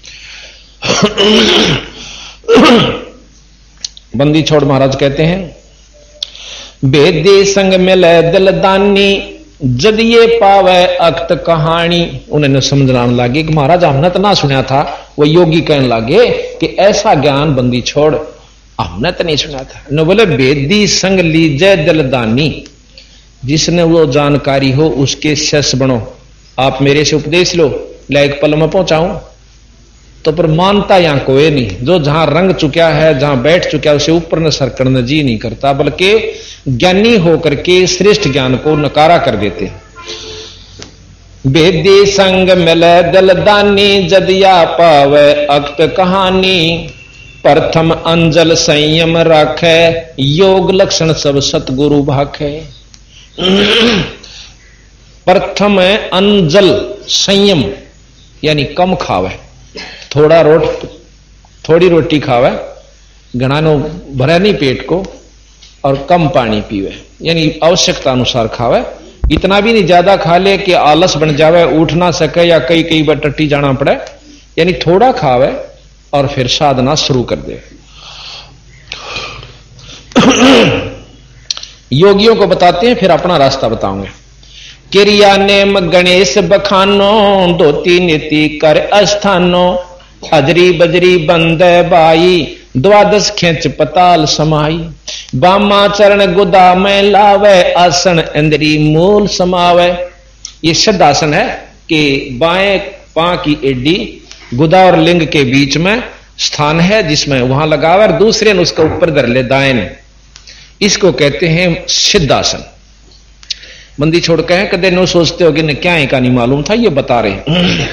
बंदी छोड़ महाराज कहते हैं, बेदे संग मिले दिलदानी, जद ये पावे अक्त कहानी। उन्हें समझना लगे कि महाराज हमने तो ना सुना था। वो योगी कहने लगे कि ऐसा ज्ञान बंदी छोड़ हमने तो नहीं सुना था। न बोले बेदी संग लीजे दिलदानी, जिसने वो जानकारी हो उसके शिष्य बनो। आप मेरे से उपदेश लो, लायक पल में पहुंचाऊं तो पर मानता यहां कोई नहीं। जो जहां रंग चुका है, जहां बैठ चुका है, उसे ऊपर न सरकण जी नहीं करता, बल्कि ज्ञानी होकर के श्रेष्ठ ज्ञान को नकारा कर देते। बेदी संग मिले दलदानी, जदिया पावे अक्त कहानी। प्रथम अंजल संयम राखे, योग लक्षण सब सतगुरु भाखे। प्रथम अंजल संयम यानी कम खावे, थोड़ा रोट थोड़ी रोटी खावे, घना नो भरे नहीं पेट को, और कम पानी पीवे यानी आवश्यकता अनुसार खावे। इतना भी नहीं ज्यादा खा ले कि आलस बन जावे, उठ ना सके या कई कई बार टट्टी जाना पड़े। यानी थोड़ा खावे और फिर साधना शुरू कर दे। योगियों को बताते हैं, फिर अपना रास्ता बताऊंगे। क्रिया नेम गणेश बखानो, धोती नीति कर अस्थानो, अजरी बजरी बंद बाई, द्वादश खेच पताल समाई, बामा चरण गुदा में लावे, आसन इंद्री मूल समावे। ये सिद्धासन है कि बाएं पां की एडी गुदा और लिंग के बीच में स्थान है, जिसमें वहां लगावे और दूसरे ने उसका ऊपर धर ले दाएं ने, इसको कहते हैं सिद्धासन। बंदी छोड़ के हैं, कदे नो सोचते हो कि न क्या है का नहीं मालूम था, ये बता रहे।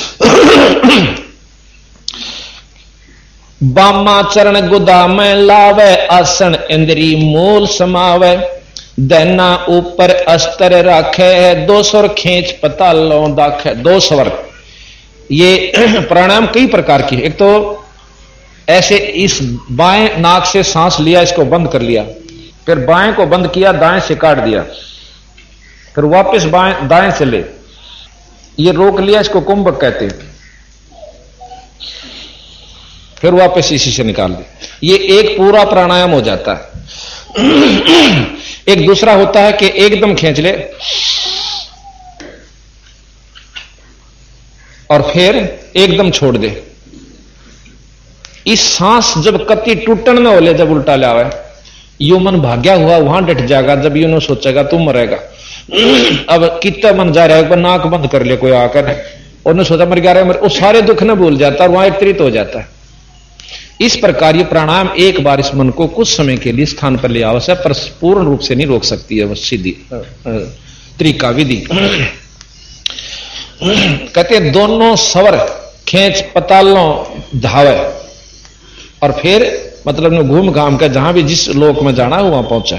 बामा चरण गुदा में लावे, आसन इंद्री मूल समावे, दैना ऊपर अस्तर राखे, दो स्वर खींच पतालों दाखे। दो स्वर, ये प्राणायाम कई प्रकार की। एक तो ऐसे इस बाएं नाक से सांस लिया, इसको बंद कर लिया, फिर बाएं को बंद किया, दाएं से काट दिया, फिर वापस बाएं दाएं से ले, ये रोक लिया, इसको कुंभक कहते हैं, फिर वापस इसी से निकाल दे। ये एक पूरा प्राणायाम हो जाता है। एक दूसरा होता है कि एकदम खींच ले और फिर एकदम छोड़ दे। इस सांस जब कति टूटन न हो ले, जब उल्टा ले आवे, यू मन भाग्या हुआ वहां डट जाएगा, जब यू न सोचेगा तुम मरेगा। अब कितना मन जा रहा है, एक बार नाक बंद कर ले कोई आकर, और न सोचा मर गया रहा है, वो सारे दुख न भूल जाता और वहां एक त्रित हो जाता है। इस प्रकार ये प्राणायाम एक बार इस मन को कुछ समय के लिए स्थान पर ले आवश्यक, पर पूर्ण रूप से नहीं रोक सकती है वो सीधी तरीका विधि। कहते हैं दोनों स्वर खींच पतालों धावे, और फिर मतलब घूम घाम कर जहां भी जिस लोक में जाना है वहां पहुंचा।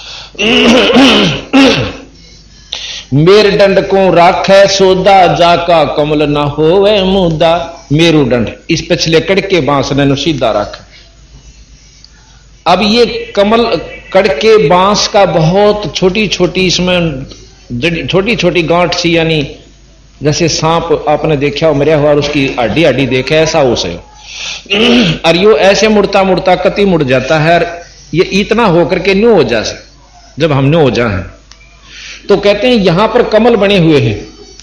मेरुदंड को राखे सोदा, जाका कमल ना होवे मुदा। मेरुदंड इस पिछले कड़के बांस ने सीधा रखा। अब ये कमल कड़के बांस का बहुत छोटी छोटी इसमें छोटी छोटी गांठ सी, यानी जैसे सांप आपने देखा हो मरिया हुआ और उसकी हड्डी हड्डी देखे, ऐसा हो से और यो ऐसे मुड़ता मुड़ता कति मुड़ जाता है। ये इतना होकर के न्यू हो जा से, जब हम न्यू हो जाए तो कहते हैं यहां पर कमल बने हुए हैं,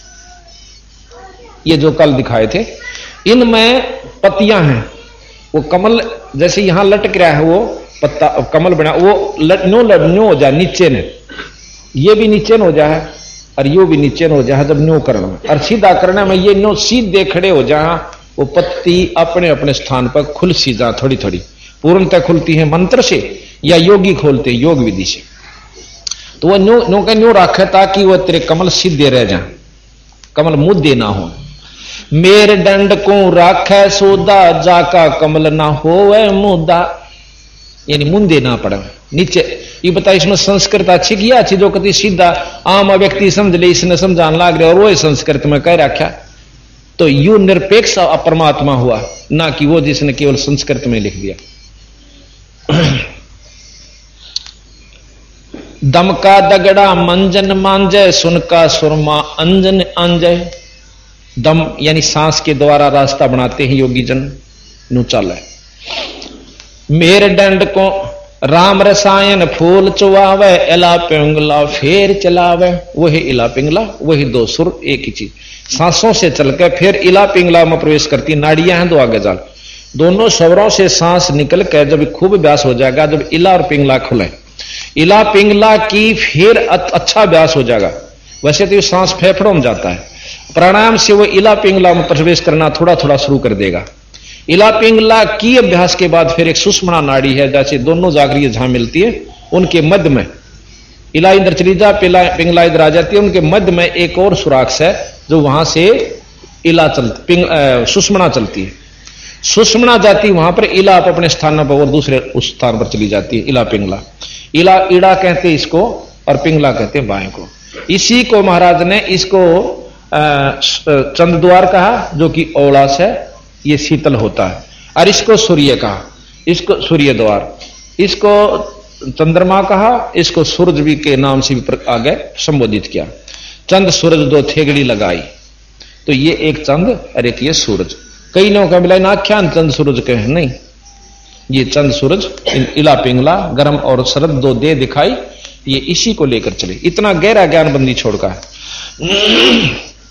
ये जो कल दिखाए थे, इनमें पत्तियां हैं। वो कमल जैसे यहां लटक रहा है, वो पत्ता कमल बना, वो लट नो लट न्यू हो जाए नीचे ने, ये भी नीचे न हो जाए और यो भी नीचे न हो जाए जब न्यू करना में, और सीधा करना में ये नो सीधे खड़े हो जाए, वो पत्ती अपने अपने स्थान पर खुल सी जा, थोड़ी थोड़ी पूर्णतः खुलती है मंत्र से या योगी खोलते योग विधि से। तो वह न्यू न्यू का न्यू रखे ताकि वह तेरे कमल सीधे रह जाए, कमल मुद्दे ना हो। मेरुदंड को राखे सोदा, जाका कमल ना होवे मुद्दा, यानी मुंदे ना पड़े नीचे। ये बता इसमें संस्कृत अच्छी किया अच्छी, जो कति सीधा आम व्यक्ति समझ ले, इसने समझाने लग रहे और वो संस्कृत में कह रखा, तो यू निरपेक्ष परमात्मा हुआ, ना कि वो जिसने केवल संस्कृत में लिख दिया। दम का दगड़ा मंजन मांजे, सुन का सुरमा अंजन अंजय। दम यानी सांस के द्वारा रास्ता बनाते हैं योगी जन नु चाल। मेरुदंड को राम रसायन फूल चुआवे, इला पिंगला फेर चलावे। वही इला पिंगला, वही दो सुर एक ही चीज, सांसों से चलकर फिर इला पिंगला में प्रवेश करती। नाड़ियां हैं दो आगे जाल, दोनों स्वरों से सांस निकल कर जब खूब व्यास हो जाएगा, जब इला और पिंगला खुले, इला पिंगला की फिर अच्छा व्यास हो जाएगा। वैसे तो ये सांस फेफड़ों में जाता है, प्राणायाम से वो इला पिंगला में प्रवेश करना थोड़ा थोड़ा शुरू कर देगा। इला पिंगला की अभ्यास के बाद फिर एक सुषुम्ना नाड़ी है, जैसे दोनों जागरियां जहां मिलती है उनके मध्य में इला इधर चली जा, पिंगला इधर आ जाती है, उनके मध्य में एक और सुराख है जो वहां से इला चलती पिंग सुषुम्ना चलती है। सुषुम्ना जाती वहां पर, इला अपने स्थान पर और दूसरे उस स्थान पर चली जाती है। इला पिंगला, इला इड़ा कहते हैं इसको और पिंगला कहते हैं बाएं को। इसी को महाराज ने इसको चंद द्वार कहा, जो कि औलास है, ये शीतल होता है, और इसको सूर्य कहा, इसको सूर्य द्वार, इसको चंद्रमा कहा, इसको सूरज भी के नाम से भी आगे संबोधित किया। चंद सूरज दो थेगड़ी लगाई, तो ये एक चंद और एक ये सूरज। कई लोगों का मिला आख्यान चंद सूरज के हैं, नहीं, ये चंद सूरज इला पिंगला गर्म और शरद दो दे दिखाई, ये इसी को लेकर चले, इतना गहरा ज्ञान बंदी छोड़का है।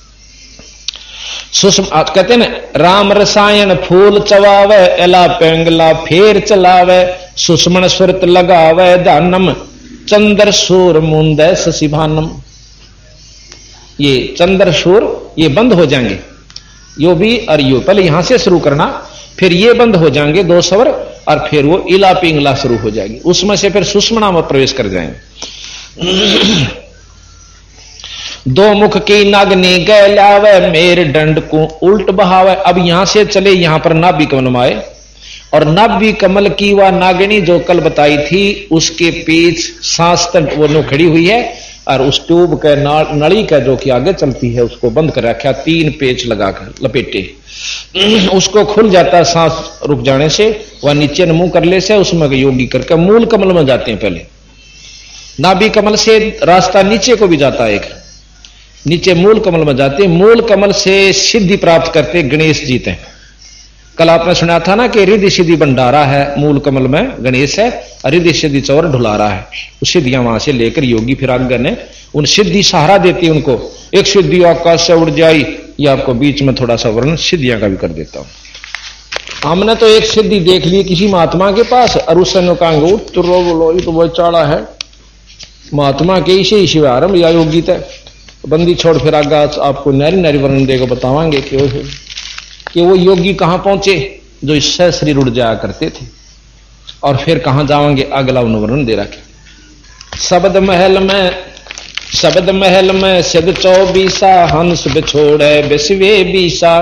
सुषम आज कहते हैं ना, राम रसायन फूल चवावे, एला पेंगला फेर चलावे, सुषमण सुरत लगावे दानम, चंद्र सूर मुंदे शशिभानम। ये चंद्र सूर ये बंद हो जाएंगे, यो भी और यो, पहले यहां से शुरू करना, फिर ये बंद हो जाएंगे दो स्वर, और फिर वो इला पिंगला शुरू हो जाएगी, उसमें से फिर सुषमणा में प्रवेश कर जाएंगे। दो मुख की नागनी गैलावे, मेर दंड को उल्ट बहावे। अब यहां से चले यहां पर नाभि कमल में आए, और नाभि कमल की वह नागिनी जो कल बताई थी, उसके पीछ सांस तक वो नो खड़ी हुई है, और उस ट्यूब के नली का जो कि आगे चलती है उसको बंद कर रखा, तीन पेच लगाकर लपेटे, उसको खुल जाता है सांस रुक जाने से, वह नीचे मुंह कर ले से उसमें योगी करके मूल कमल में जाते हैं। पहले नाभि कमल से रास्ता नीचे को भी जाता है, एक नीचे मूल कमल में जाते, मूल कमल से सिद्धि प्राप्त करते गणेश जी थे। कल आपने सुना था ना कि रिद्धि सिद्धि भंडारा है, मूल कमल में गणेश है, और रिद्धि सिद्धि चौर ढुलारा है। उस सिद्धियां वहां से लेकर योगी फिर आगे ने उन सिद्धि सहारा देती उनको। एक सिद्धि आकाश से उड़ जाई, ये आपको बीच में थोड़ा सा वर्णन सिद्धियां का भी कर देता हूं। हमने तो एक सिद्धि देख ली किसी महात्मा के पास, और उससे कहेंगे तो रो बोलो ये तो वो चाड़ा है महात्मा के इसे ही शिव आरंभ या योगी तय बंदी छोड़। फिर आगे आपको नारी नारी वर्णन देकर बतावांगे कि वो कि वो योगी कहां पहुंचे जो इससे शरीर उड़ जाया करते थे, और फिर कहां जाएंगे अगला वर्णन दे रखे। शब्द महल में शब्द महल में सिद्ध चौबीसा, हंस बिछोड़े बिस्वे बीसा।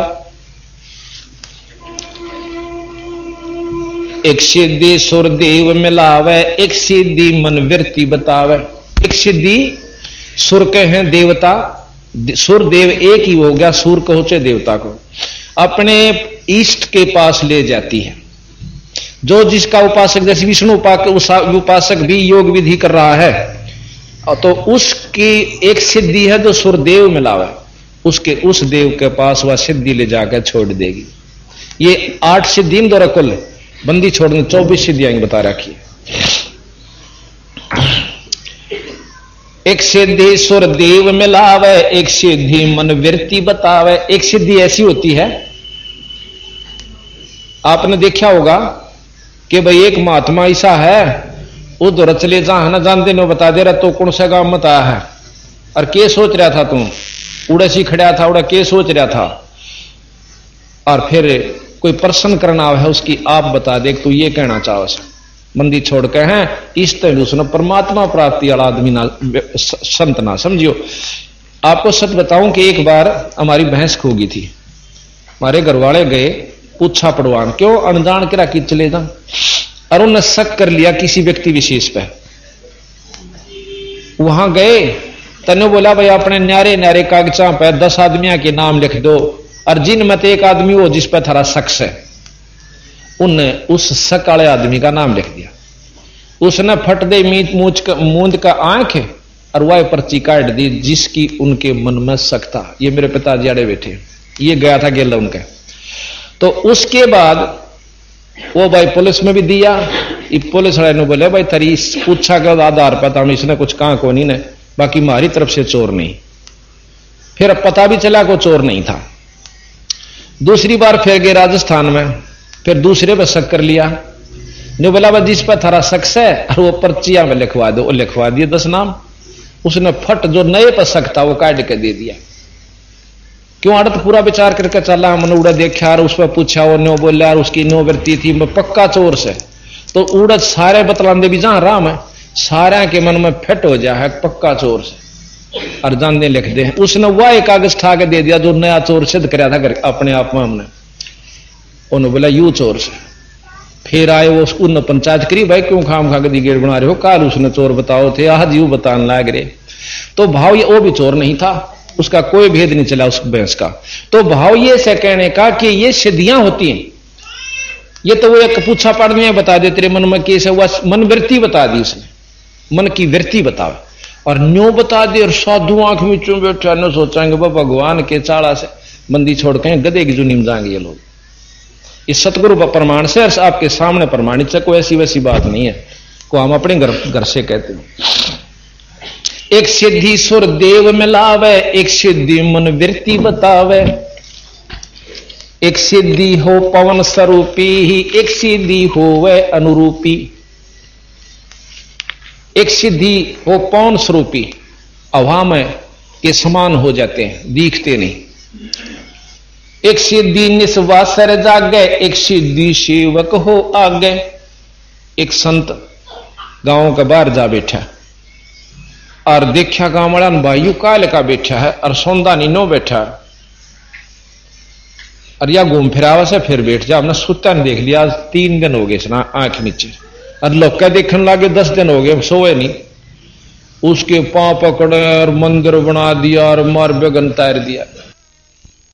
एक सिद्धि सुरदेव मिलावे, एक सिद्धि मन वृत्ति बतावे। एक सिद्धि सुर के हैं देवता, सुर देव एक ही हो गया, सुर कहोचे देवता को अपने इष्ट के पास ले जाती है। जो जिसका उपासक, जैसे विष्णु उपासक भी योग विधि कर रहा है, तो उसकी एक सिद्धि है जो सुरदेव मिलावे, उसके उस देव के पास वह सिद्धि ले जाकर छोड़ देगी। ये आठ सिद्धि द्वारा कुल बंदी छोड़ने चौबीस सिद्धियां बता रखी है। एक सिद्धि सुरदेव मिलावे, एक सिद्धि मन वृत्ति बतावे। एक सिद्धि ऐसी होती है, आपने देखा होगा कि भाई एक महात्मा ऐसा है, उधर चले जहां न जानते न बता दे रहा, तो कौन सा गांव मत आया है, और के सोच रहा था तुम, उड़ा सी खड़ा था, उड़ा के सोच रहा था, और फिर कोई प्रश्न करना है उसकी, आप बता दे तू ये कहना चाहो से मंदी छोड़ के हैं। इस तरह उसने परमात्मा प्राप्ति वाला आदमी ना संत ना समझियो। आपको सच बताऊं कि एक बार हमारी भैंस खो गई थी, हमारे घर वाले गए पूछा पड़वान, क्यों अनजान करा कि चले जा, और उन्होंने शक कर लिया किसी व्यक्ति विशेष पे। वहां गए, तने बोला भाई अपने न्यारे न्यारे कागजा पे दस आदमियों के नाम लिख दो, और जिन मत एक आदमी हो जिस पर थारा शक है। उनने उस शक वाले आदमी का नाम लिख दिया। उसने फट दे मीट मूछ का मूंद का आंख और वह पर्ची काट दी जिसकी उनके मन में शक था। ये मेरे पिताजी आड़े बैठे, ये गया था गेला उनका। तो उसके बाद वो भाई पुलिस में भी दिया। पुलिस वाले ने बोले भाई तेरी पूछा के आधार पर हम इसने कुछ कहा को नहीं ने, बाकी हमारी तरफ से चोर नहीं। फिर अब पता भी चला को चोर नहीं था। दूसरी बार फिर गए राजस्थान में, फिर दूसरे पर शक कर लिया। ने बोला भाई जिस पर थारा शक है और वो पर्चिया में लिखवा दो, लिखवा दिए दस नाम। उसने फट जो नए पर शक था वो काट के दे दिया। क्यों आड़त पूरा विचार करके चला, हमने उड़ा देखा और उस पर पूछा, वो नो बोला और उसकी नो वृत्ति थी मैं पक्का चोर से। तो उड़द सारे बतलांदे भी जहां राम है, सारे के मन में फिट हो जाए पक्का चोर से, और जानने लिख दे। उसने वह एक कागज ठा के दे दिया जो नया चोर सिद्ध कराया था कर, अपने आप में हमने। उन्होंने बोला यू चोर से। फिर आए वो उन पंचायत करी, भाई क्यों खाम खा के दिगेड़ बना रहे हो, काल उसने चोर बताओ थे, आज यू बताने लाग रहे। तो भाव ये वो भी चोर नहीं था, उसका कोई भेद नहीं चला उस भैंस का। तो भाव ये से कहने का कि ये सिद्धियां होती हैं। ये तो वो एक पूछा पढ़ में बता दे तेरे मन में कैसे हुआ, मन वृत्ति बता दी उसने, मन की वृत्ति बतावे और न्यो बता दे। और साधु आंख में चुम बैठे न सोचेंगे वो भगवान के चाड़ा से बंदी छोड़ के गधे की जुनी में जाएंगे ये लोग। इस सतगुरु प्रमाण से आपके सामने प्रमाणित है, कोई ऐसी वैसी बात नहीं है को हम अपने घर घर से कहते हैं। एक सिद्धि सुर देव मिलावे, एक सिद्धि मन वृत्ति बतावे। एक सिद्धि हो पवन स्वरूपी ही, एक सिद्धि हो वह अनुरूपी। एक सिद्धि हो पवन स्वरूपी, हवा में ये समान हो जाते हैं, दिखते नहीं। एक सिद्धि निस्वासर जागे, एक सिद्धि सेवक हो आगे। एक संत गांव के बाहर जा बैठा और देखा गांव वाला भाई काल का बैठा है और सौंदा नीनो बैठा, और या घूम फिरावा से फिर बैठ जा। हमने सुता नहीं देख लिया, आज तीन दिन हो गए इसना आंख नीचे, और लोग क्या देखने लगे दस दिन हो गए सोए नहीं। उसके पांव पकड़े और मंदिर बना दिया और मार बेगन तार दिया।